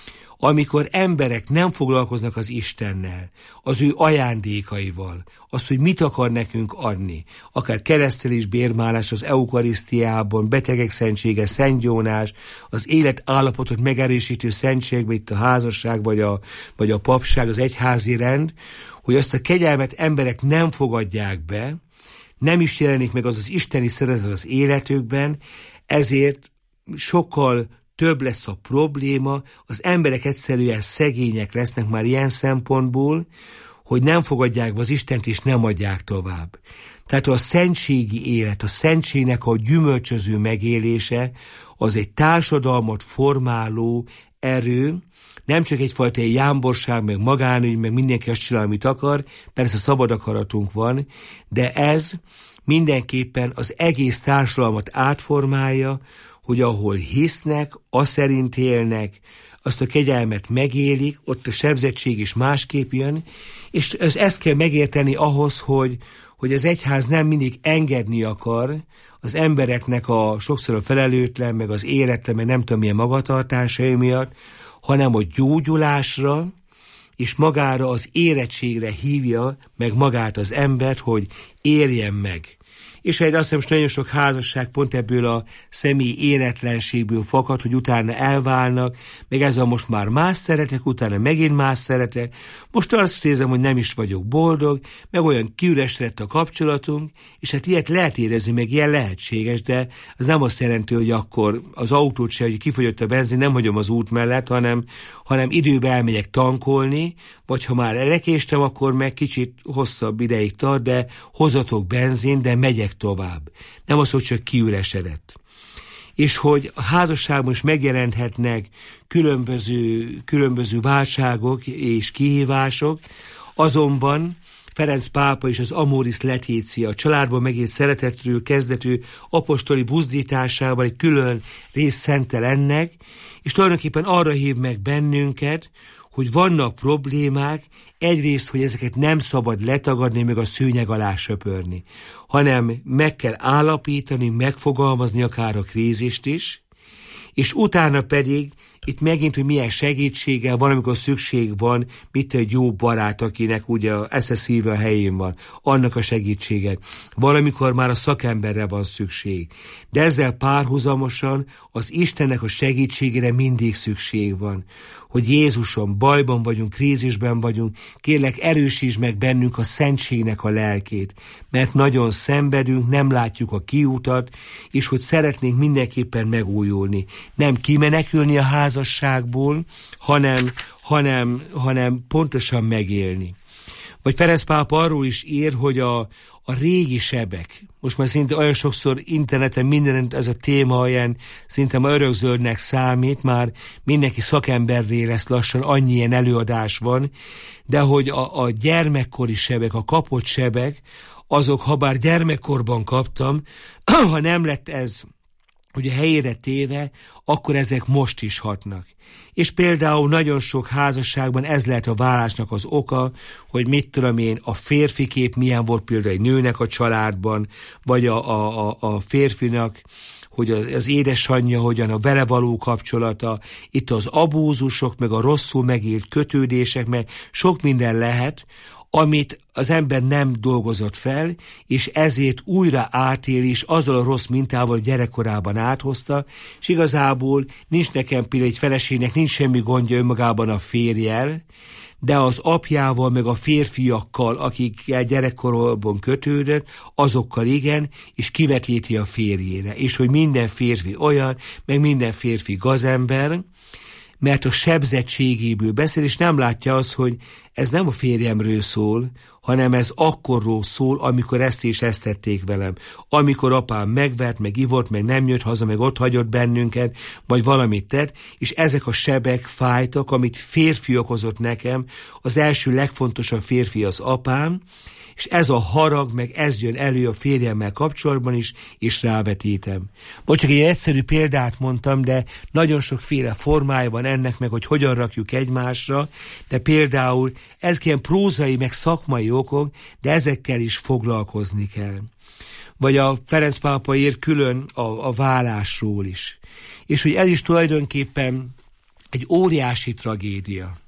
amikor emberek nem foglalkoznak az Istennel, az ő ajándékaival, az, hogy mit akar nekünk adni, akár keresztelés, bérmálás az eukarisztiában, betegek szentsége, Szent Jónás, az élet állapotot megerősítő szentségben, itt a házasság vagy a, vagy a papság, az egyházi rend, hogy azt a kegyelmet emberek nem fogadják be, nem is jelenik meg az az isteni szeretet az életükben, ezért sokkal több lesz a probléma, az emberek egyszerűen szegények lesznek már ilyen szempontból, hogy nem fogadják be az Istent és nem adják tovább. Tehát a szentségi élet, a szentségnek a gyümölcsöző megélése, az egy társadalmat formáló erő, nem csak egyfajta jámborság, meg magánügy, meg mindenki azt csinál, amit akar, persze szabad akaratunk van, de ez mindenképpen az egész társadalmat átformálja, hogy ahol hisznek, az szerint élnek, azt a kegyelmet megélik, ott a sebzettség is másképp jön, és ezt kell megérteni ahhoz, hogy, hogy az egyház nem mindig engedni akar az embereknek a sokszor a felelőtlen, meg az éretlen, meg nem tudom milyen magatartásai miatt, hanem a gyógyulásra és magára az érettségre hívja meg magát az embert, hogy érjen meg. És egy azt hiszem, hogy nagyon sok házasság pont ebből a személyi éretlenségből fakad, hogy utána elválnak, meg ezzel most már más szeretek, utána megint más szeretek. Most azt érzem, hogy nem is vagyok boldog, meg olyan kiüresedett a kapcsolatunk, és hát ilyet lehet érezni, meg ilyen lehetséges, de az nem azt jelenti, hogy akkor az autót se, hogy kifogyott a benzin, nem hagyom az út mellett, hanem, hanem időbe elmegyek tankolni, vagy ha már elekéstem, akkor meg kicsit hosszabb ideig tart, de hozatok benzin, de megyek tovább. Nem az, hogy csak kiüresedett. És hogy a házasságban is megjelenthetnek különböző, különböző válságok és kihívások, azonban Ferenc pápa és az Amoris Laetitia, a családban megélt szeretetről kezdetű apostoli buzdításában egy külön rész szentel ennek, és tulajdonképpen arra hív meg bennünket, hogy vannak problémák, egyrészt, hogy ezeket nem szabad letagadni, meg a szőnyeg alá söpörni, hanem meg kell állapítani, megfogalmazni akár a krízist is, és utána pedig itt megint, hogy milyen segítséggel van, amikor szükség van, mit egy jó barát, akinek ugye esze szíve a helyén van, annak a segítséget. Valamikor már a szakemberre van szükség. De ezzel párhuzamosan az Istennek a segítségére mindig szükség van. Hogy Jézusom, bajban vagyunk, krízisben vagyunk, kérlek erősítsd meg bennünk a szentségnek a lelkét, mert nagyon szenvedünk, nem látjuk a kiutat, és hogy szeretnénk mindenképpen megújulni. Nem kimenekülni a házasságból, hanem, hanem, hanem pontosan megélni. Vagy Ferenc pápa arról is ír, hogy a, a régi sebek, most már szinte olyan sokszor interneten minden ez a téma olyan szinte már örökzöldnek számít, már mindenki szakemberré lesz lassan, annyi ilyen előadás van, de hogy a, a gyermekkori sebek, a kapott sebek, azok, ha bár gyermekkorban kaptam, ha nem lett ez ugye helyére téve, akkor ezek most is hatnak. És például nagyon sok házasságban ez lehet a válásnak az oka, hogy mit tudom én, a férfi kép milyen volt például egy nőnek a családban, vagy a, a, a férfinak, hogy az édesanyja hogyan, a vele való kapcsolata, itt az abúzusok, meg a rosszul megírt kötődések, meg sok minden lehet, amit az ember nem dolgozott fel, és ezért újra átél is azzal a rossz mintával gyerekkorában áthozta, és igazából nincs nekem például egy feleségnek, nincs semmi gondja önmagában a férjel, de az apjával, meg a férfiakkal, akikkel gyerekkorban kötődött, azokkal igen, és kivetíti a férjére. És hogy minden férfi olyan, meg minden férfi gazember, mert a sebzettségéből beszél, és nem látja azt, hogy ez nem a férjemről szól, hanem ez akkorról szól, amikor ezt és ezt tették velem. Amikor apám megvert, meg ivott, meg nem jött haza, meg ott hagyott bennünket, vagy valamit tett, és ezek a sebek fájtak, amit férfi okozott nekem, az első legfontosabb férfi az apám, és ez a harag, meg ez jön elő a férjemmel kapcsolatban is, és rávetítem. Most csak egy egyszerű példát mondtam, de nagyon sokféle formája van ennek, meg hogy hogyan rakjuk egymásra, de például ez ilyen prózai, meg szakmai okok, de ezekkel is foglalkozni kell. Vagy a Ferenc pápa ír külön a, a válásról is. És hogy ez is tulajdonképpen egy óriási tragédia.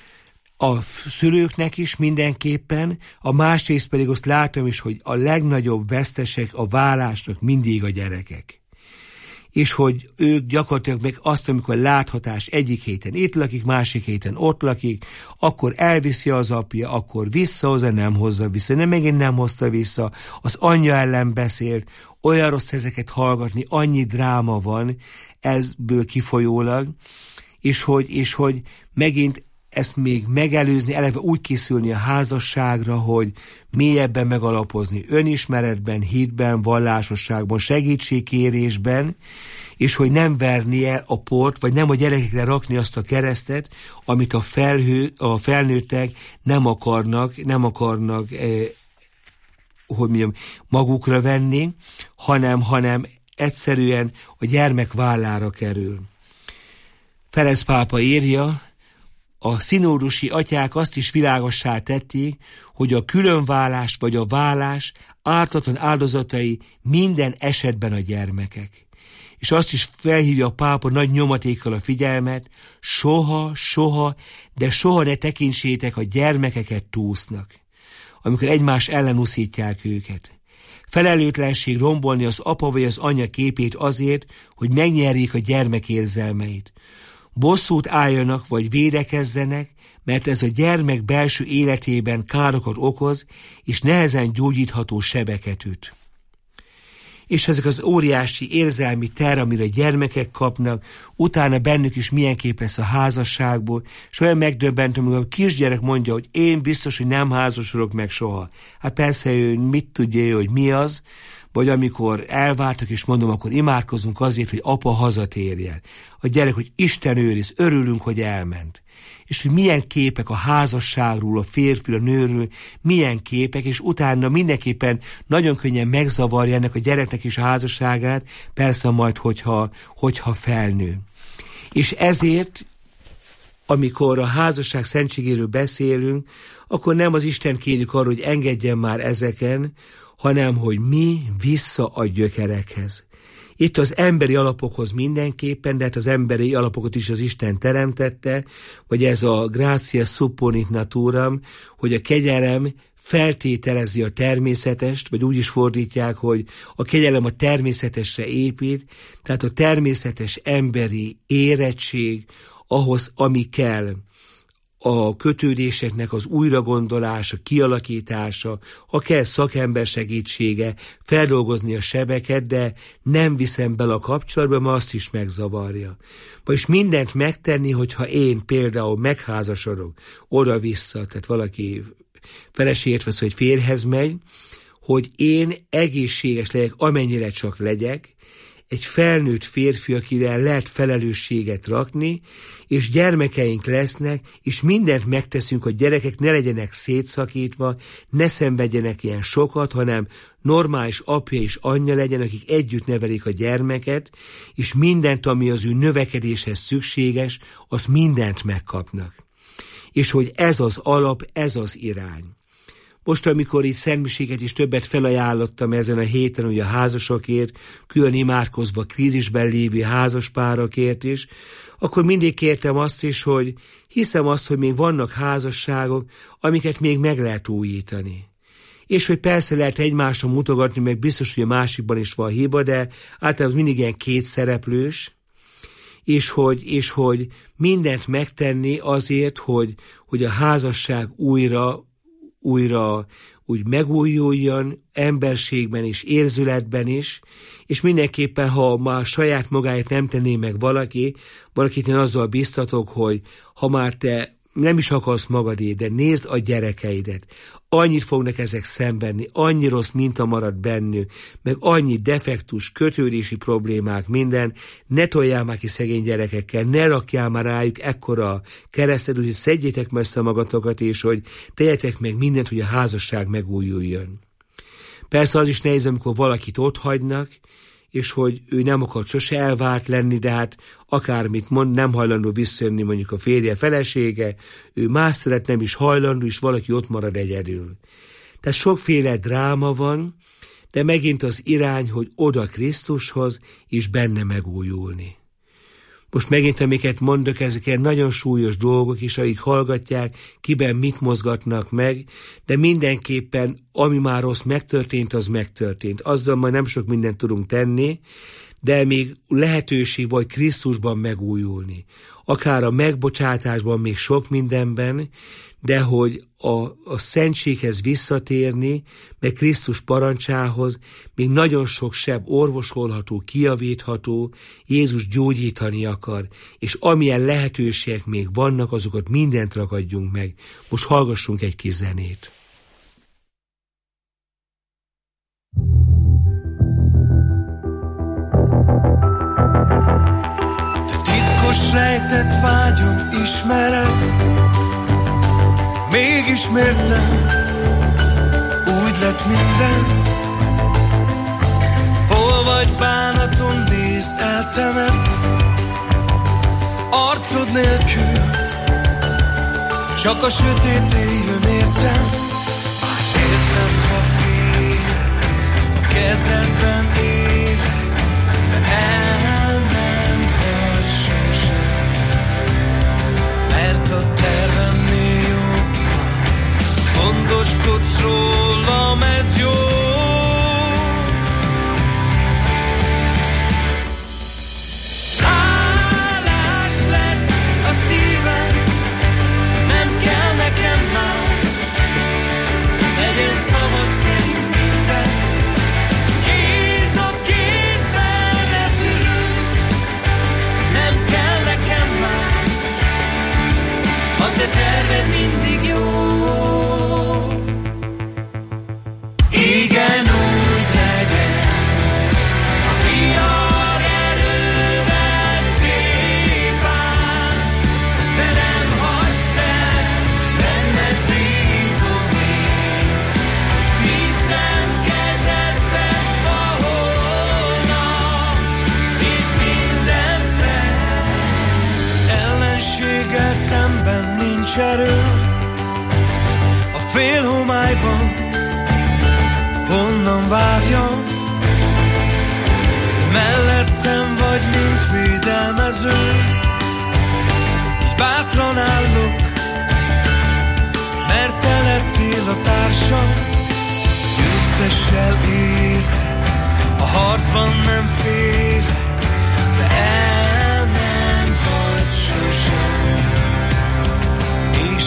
A szülőknek is mindenképpen, a másrészt pedig azt látom is, hogy a legnagyobb vesztesek a válásnak mindig a gyerekek. És hogy ők gyakorlatilag meg azt, amikor láthatás egyik héten itt lakik, másik héten ott lakik, akkor elviszi az apja, akkor visszahozza, nem hozza vissza, nem megint nem hozta vissza, az anyja ellen beszélt, olyan rossz ezeket hallgatni, annyi dráma van ezből kifolyólag, és hogy, és hogy megint ezt még megelőzni, eleve úgy készülni a házasságra, hogy mélyebben megalapozni önismeretben, hitben, vallásosságban, segítségkérésben, és hogy nem verni el a port, vagy nem a gyerekekre rakni azt a keresztet, amit a, felhő, a felnőttek nem akarnak, nem akarnak, eh, hogy mondjam, magukra venni, hanem, hanem egyszerűen a gyermek vállára kerül. Ferenc pápa írja, a színódusi atyák azt is világossá tették, hogy a különválás vagy a válás ártatlan áldozatai minden esetben a gyermekek. És azt is felhívja a pápa nagy nyomatékkal a figyelmet, soha, soha, de soha ne tekintsétek a gyermekeket túsznak, amikor egymás ellen uszítják őket. Felelőtlenség rombolni az apa vagy az anya képét azért, hogy megnyerjék a gyermek érzelmeit. Bosszút álljanak, vagy védekezzenek, mert ez a gyermek belső életében károkat okoz, és nehezen gyógyítható sebeket üt. És ezek az óriási érzelmi ter, amire a gyermekek kapnak, utána bennük is milyen kép lesz a házasságból, és olyan megdöbbentem, amikor a kisgyerek mondja, hogy én biztos, hogy nem házasodok meg soha. Hát persze ő mit tudja, hogy mi az, vagy amikor elváltak, és mondom, akkor imádkozunk azért, hogy apa hazatérjen. A gyerek, hogy Isten őriz, örülünk, hogy elment. És hogy milyen képek a házasságról, a férfiről, a nőről, milyen képek, és utána mindenképpen nagyon könnyen megzavarja ennek a gyereknek is a házasságát, persze majd, hogyha, hogyha felnő. És ezért, amikor a házasság szentségéről beszélünk, akkor nem az Isten kérjük arra, hogy engedjen már ezeken, hanem hogy mi vissza a gyökerekhez. Itt az emberi alapokhoz mindenképpen, de hát az emberi alapokat is az Isten teremtette, vagy ez a gratia supponit naturam, hogy a kegyelem feltételezi a természetest, vagy úgy is fordítják, hogy a kegyelem a természetesre épít, tehát a természetes emberi érettség ahhoz, ami kell a kötődéseknek az újragondolása, kialakítása, ha kell szakember segítsége, feldolgozni a sebeket, de nem viszem bele a kapcsolatba, mert azt is megzavarja. Vagyis mindent megtenni, hogyha én például megházasodok oda-vissza, tehát valaki feleségét vesz, hogy férjhez megy, hogy én egészséges legyek, amennyire csak legyek, egy felnőtt férfi, akire lehet felelősséget rakni, és gyermekeink lesznek, és mindent megteszünk, hogy gyerekek ne legyenek szétszakítva, ne szenvedjenek ilyen sokat, hanem normális apja és anyja legyen, akik együtt nevelik a gyermeket, és mindent, ami az ő növekedéshez szükséges, azt mindent megkapnak. És hogy ez az alap, ez az irány. Most, amikor itt szentmiséket is többet felajánlottam ezen a héten, ugye a házasokért, külön imádkozva krízisben lévő házaspárokért is, akkor mindig kértem azt is, hogy hiszem azt, hogy még vannak házasságok, amiket még meg lehet újítani. És hogy persze lehet egymásra mutogatni, meg biztos, hogy a másikban is van hiba, de általában mindig ilyen kétszereplős, és hogy, és hogy mindent megtenni azért, hogy, hogy a házasság újra újra úgy megújuljon emberségben is, érzületben is, és mindenképpen, ha már saját magáért nem tenné meg valaki, valakit én azzal biztatok, hogy ha már te nem is akarsz magadét, de nézd a gyerekeidet. Annyit fognak ezek szenvedni, annyi rossz minta marad bennük, meg annyi defektus, kötődési problémák, minden. Ne toljál már ki szegény gyerekekkel, ne rakjál már rájuk ekkora keresztet, úgyhogy szedjétek messze magatokat, és hogy tegyetek meg mindent, hogy a házasság megújuljon. Persze az is nehéz, amikor valakit ott hagynak, és hogy ő nem akar sose elvált lenni, de hát akármit mond, nem hajlandó visszajönni mondjuk a férje, felesége, ő más szeret, nem is hajlandó, és valaki ott marad egyedül. Tehát sokféle dráma van, de megint az irány, hogy oda Krisztushoz, és benne megújulni. Most megint, amiket mondok, ezek ilyen nagyon súlyos dolgok is, akik hallgatják, kiben mit mozgatnak meg, de mindenképpen, ami már rossz megtörtént, az megtörtént. Azzal majd nem sok mindent tudunk tenni, de még lehetőség vagy Krisztusban megújulni. Akár a megbocsátásban, még sok mindenben, de hogy a, a szentséghez visszatérni, meg Krisztus parancsához, még nagyon sok seb orvosolható, kijavítható, Jézus gyógyítani akar, és amilyen lehetőségek még vannak, azokat mindent ragadjunk meg. Most hallgassunk egy kis zenét. Te titkos rejtett vágyom ismered, mégis miért nem úgy lett minden? Hol vagy bánatom, nézd eltemet, arcod nélkül csak a sötét éjjön értem. Már értem, ha félek, a kezedben élek, de el nem hagy sosem, mert a tervemnél jobban gondoskodsz rólam, ez jó. Erő a fél homályban, honnan várjam, de mellettem vagy, mint védelmező. Így bátran állok, mert te lettél a társam. Győztessel élek, a harcban nem félek, de el nem hagy sosem.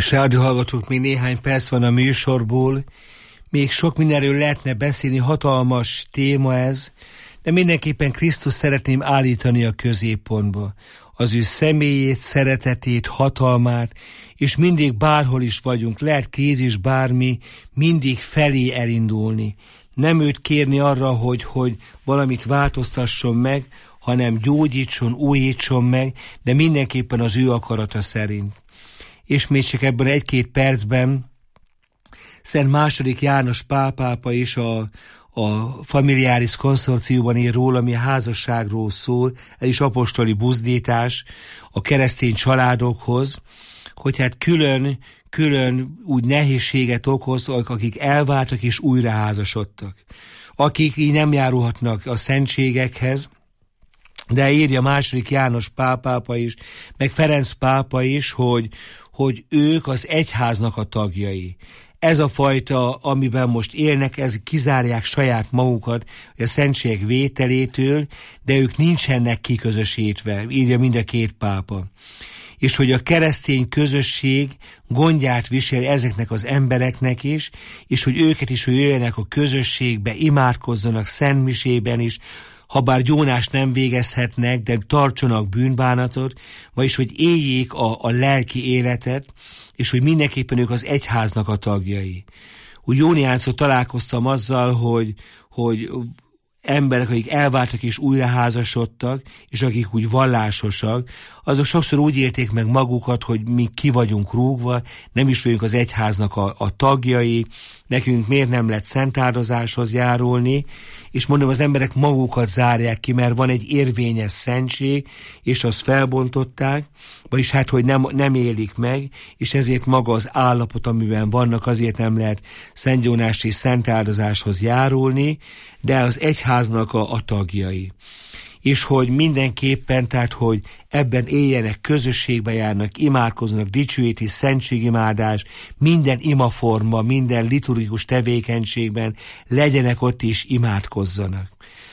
Kedves rádióhallgatók, még néhány perc van a műsorból. Még sok mindenről lehetne beszélni, hatalmas téma ez, de mindenképpen Krisztus szeretném állítani a középpontba. Az ő személyét, szeretetét, hatalmát, és mindig bárhol is vagyunk, lehet krízis, bármi, mindig felé elindulni. Nem őt kérni arra, hogy, hogy valamit változtasson meg, hanem gyógyítson, újítson meg, de mindenképpen az ő akarata szerint. És még csak ebben egy-két percben Szent második János Pál pápa is a, a Familiaris konszorciumban ír róla, ami a házasságról szól, ez is apostoli buzdítás a keresztény családokhoz, hogy hát külön, külön úgy nehézséget okoz, akik elváltak és újra házasodtak. Akik így nem járulhatnak a szentségekhez, de írja második János Pál pápa is, meg Ferenc pápa is, hogy, hogy ők az egyháznak a tagjai. Ez a fajta, amiben most élnek, ez kizárják saját magukat a szentségek vételétől, de ők nincsenek kiközösítve, írja mind a két pápa. És hogy a keresztény közösség gondját viseli ezeknek az embereknek is, és hogy őket is, hogy jöjjenek a közösségbe, imádkozzanak szentmisében is, ha bár gyónást nem végezhetnek, de tartsanak bűnbánatot, vagyis hogy éljék a, a lelki életet, és hogy mindenképpen ők az egyháznak a tagjai. Úgy jó néhányszor találkoztam azzal, hogy, hogy emberek, akik elváltak és újra házasodtak, és akik úgy vallásosak, azok sokszor úgy élték meg magukat, hogy mi ki vagyunk rúgva, nem is vagyunk az egyháznak a, a tagjai, nekünk miért nem lehet szentáldozáshoz járulni, és mondom, az emberek magukat zárják ki, mert van egy érvényes szentség, és azt felbontották, vagyis hát, hogy nem, nem élik meg, és ezért maga az állapot, amiben vannak, azért nem lehet szentgyónást és szentáldozáshoz járulni, de az egyháznak a, a tagjai. És hogy mindenképpen, tehát, hogy ebben éljenek, közösségbe járnak, imádkoznak, dicsőítés, szentségimádás, minden imaforma, minden liturgikus tevékenységben legyenek ott és imádkozzanak.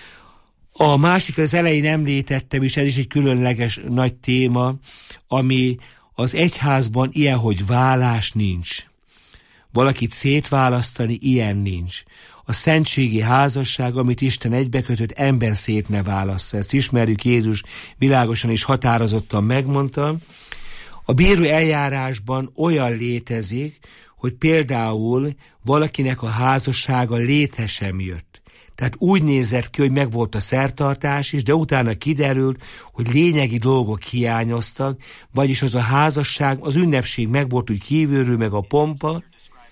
A másik, az elején említettem, és ez is egy különleges nagy téma, ami az egyházban ilyen, hogy válás nincs. Valakit szétválasztani, ilyen nincs. A szentségi házasság, amit Isten egybekötött, ember szét ne válassza. Ezt ismerjük, Jézus világosan és határozottan megmondta. A bíró eljárásban olyan létezik, hogy például valakinek a házassága létre sem jött. Tehát úgy nézett ki, hogy megvolt a szertartás is, de utána kiderült, hogy lényegi dolgok hiányoztak, vagyis az a házasság, az ünnepség megvolt úgy kívülről, meg a pompa,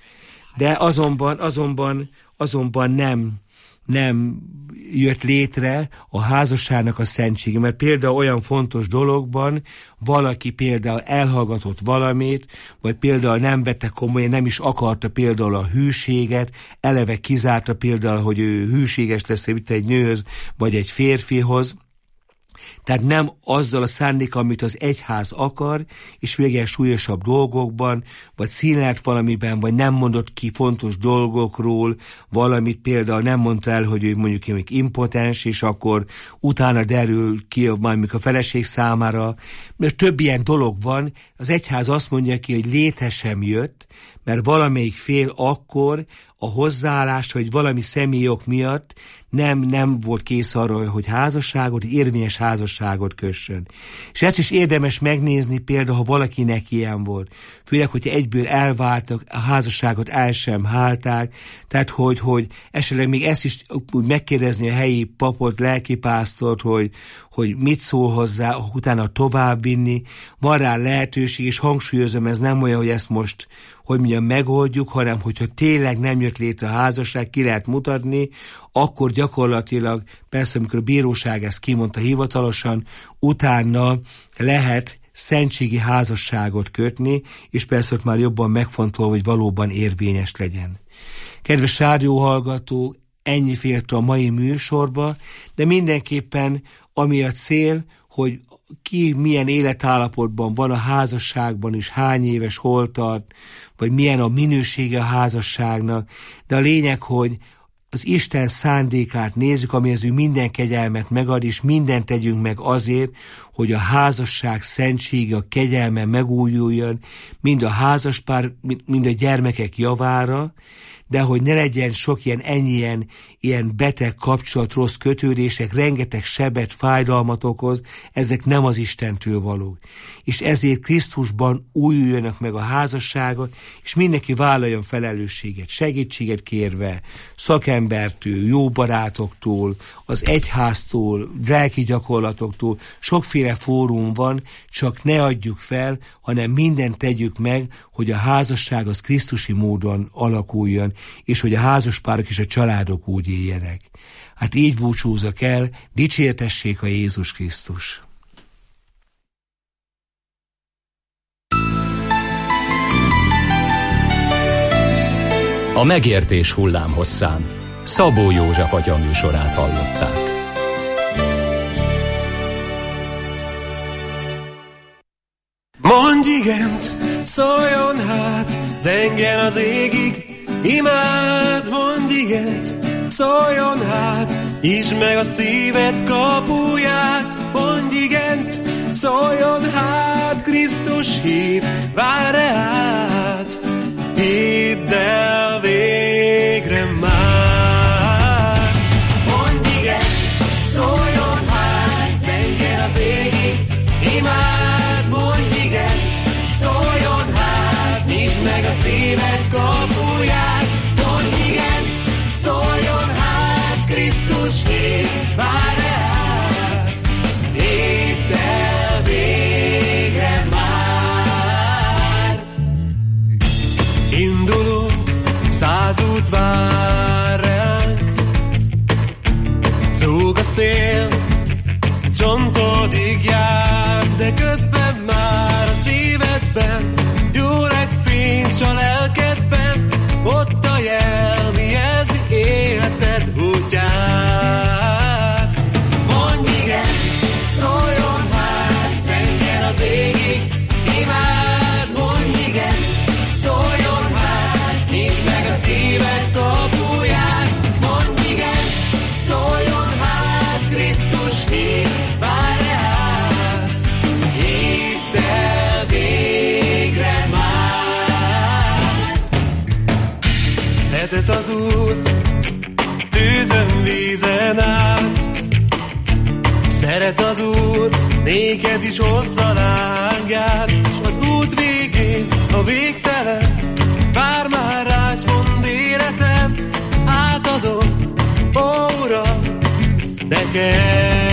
de azonban, azonban, azonban nem, nem jött létre a házasságnak a szentsége, mert például olyan fontos dologban valaki például elhallgatott valamit, vagy például nem vette komolyan, nem is akarta például a hűséget, eleve kizárta például, hogy ő hűséges lesz egy nőhöz, vagy egy férfihoz. Tehát nem azzal a szándékkal, amit az egyház akar, és végül súlyosabb dolgokban, vagy színlelt valamiben, vagy nem mondott ki fontos dolgokról, valamit például nem mondta el, hogy ő mondjuk még impotens, és akkor utána derül ki majd a feleség számára. Mert több ilyen dolog van, az egyház azt mondja ki, hogy létre sem jött, mert valamelyik fél akkor a hozzáállás, hogy valami személyok miatt nem, nem volt kész arra, hogy házasságot, érvényes házasságot kössön. És ezt is érdemes megnézni például, ha valakinek ilyen volt. Főleg, hogyha egyből elváltak, a házasságot el sem hálták, tehát hogy, hogy esetleg még ezt is úgy megkérdezni a helyi papot, lelkipásztort, hogy, hogy mit szól hozzá, utána tovább vinni. Van rá lehetőség, és hangsúlyozom, ez nem olyan, hogy ezt most, hogy mondjam, megoldjuk, hanem hogyha tényleg nem jött létre a házasság, ki lehet mutatni, akkor gyakorlatilag, persze, amikor a bíróság ezt kimondta hivatalosan, utána lehet szentségi házasságot kötni, és persze ott már jobban megfontolva, hogy valóban érvényes legyen. Kedves rádióhallgató, ennyi fért a mai műsorba, de mindenképpen ami a cél, hogy ki milyen életállapotban van a házasságban is, hány éves, hol tart, vagy milyen a minősége a házasságnak, de a lényeg, hogy az Isten szándékát nézzük, ami az ő minden kegyelmet megad, és mindent tegyünk meg azért, hogy a házasság szentsége, a kegyelme megújuljon, mind a házaspár, mind a gyermekek javára, de hogy ne legyen sok ilyen ennyien, ilyen beteg kapcsolat, rossz kötődések, rengeteg sebet, fájdalmat okoz, ezek nem az Istentől valók. És ezért Krisztusban újuljanak meg a házassága, és mindenki vállaljon felelősséget, segítséget kérve, szakembertől, jó barátoktól, az egyháztól, lelki gyakorlatoktól, sokféle fórum van, csak ne adjuk fel, hanem mindent tegyük meg, hogy a házasság az krisztusi módon alakuljon, és hogy a házaspárok és a családok úgy éljenek. Hát így búcsúzok el, dicsértessék a Jézus Krisztus! A megértés hullámhosszán Szabó József atya műsorát hallották. Mondj igent, szóljon hát, zengjen az égig, imád, mondj igent, szóljon hát, nyisd meg a szíved kapuját, mondj igent, szóljon hát, Krisztus hív, vár át, hidd el végre már. Mondj igent, szóljon hát, zengjen az égig, imád, mondj igent, szóljon hát, nyisd meg a szíved kapuját, mondj igent, szóljon hát, Krisztus hív, vár át, hidd el végre már. Indulunk, száz út vár ránk, zúg a szél, a csontodig jár, de közben már a szívedben jó legfény s a lelkedben, ott a jel, mi jelzi életed útját. Mondj igen, szóljon hát, zengjen az égig, imád, mondj igen, szóljon hát, nyisd meg a szíved kapuját, mondj igen, szóljon hát, Krisztus hív, vár át, hidd el végre már. Vezet az út, tűzön, vízen át, szeret az Úr, néked is hozza lángját, s az út végén a végtelen, vár már rá, s mondd életem, átadom, ó Uram, neked.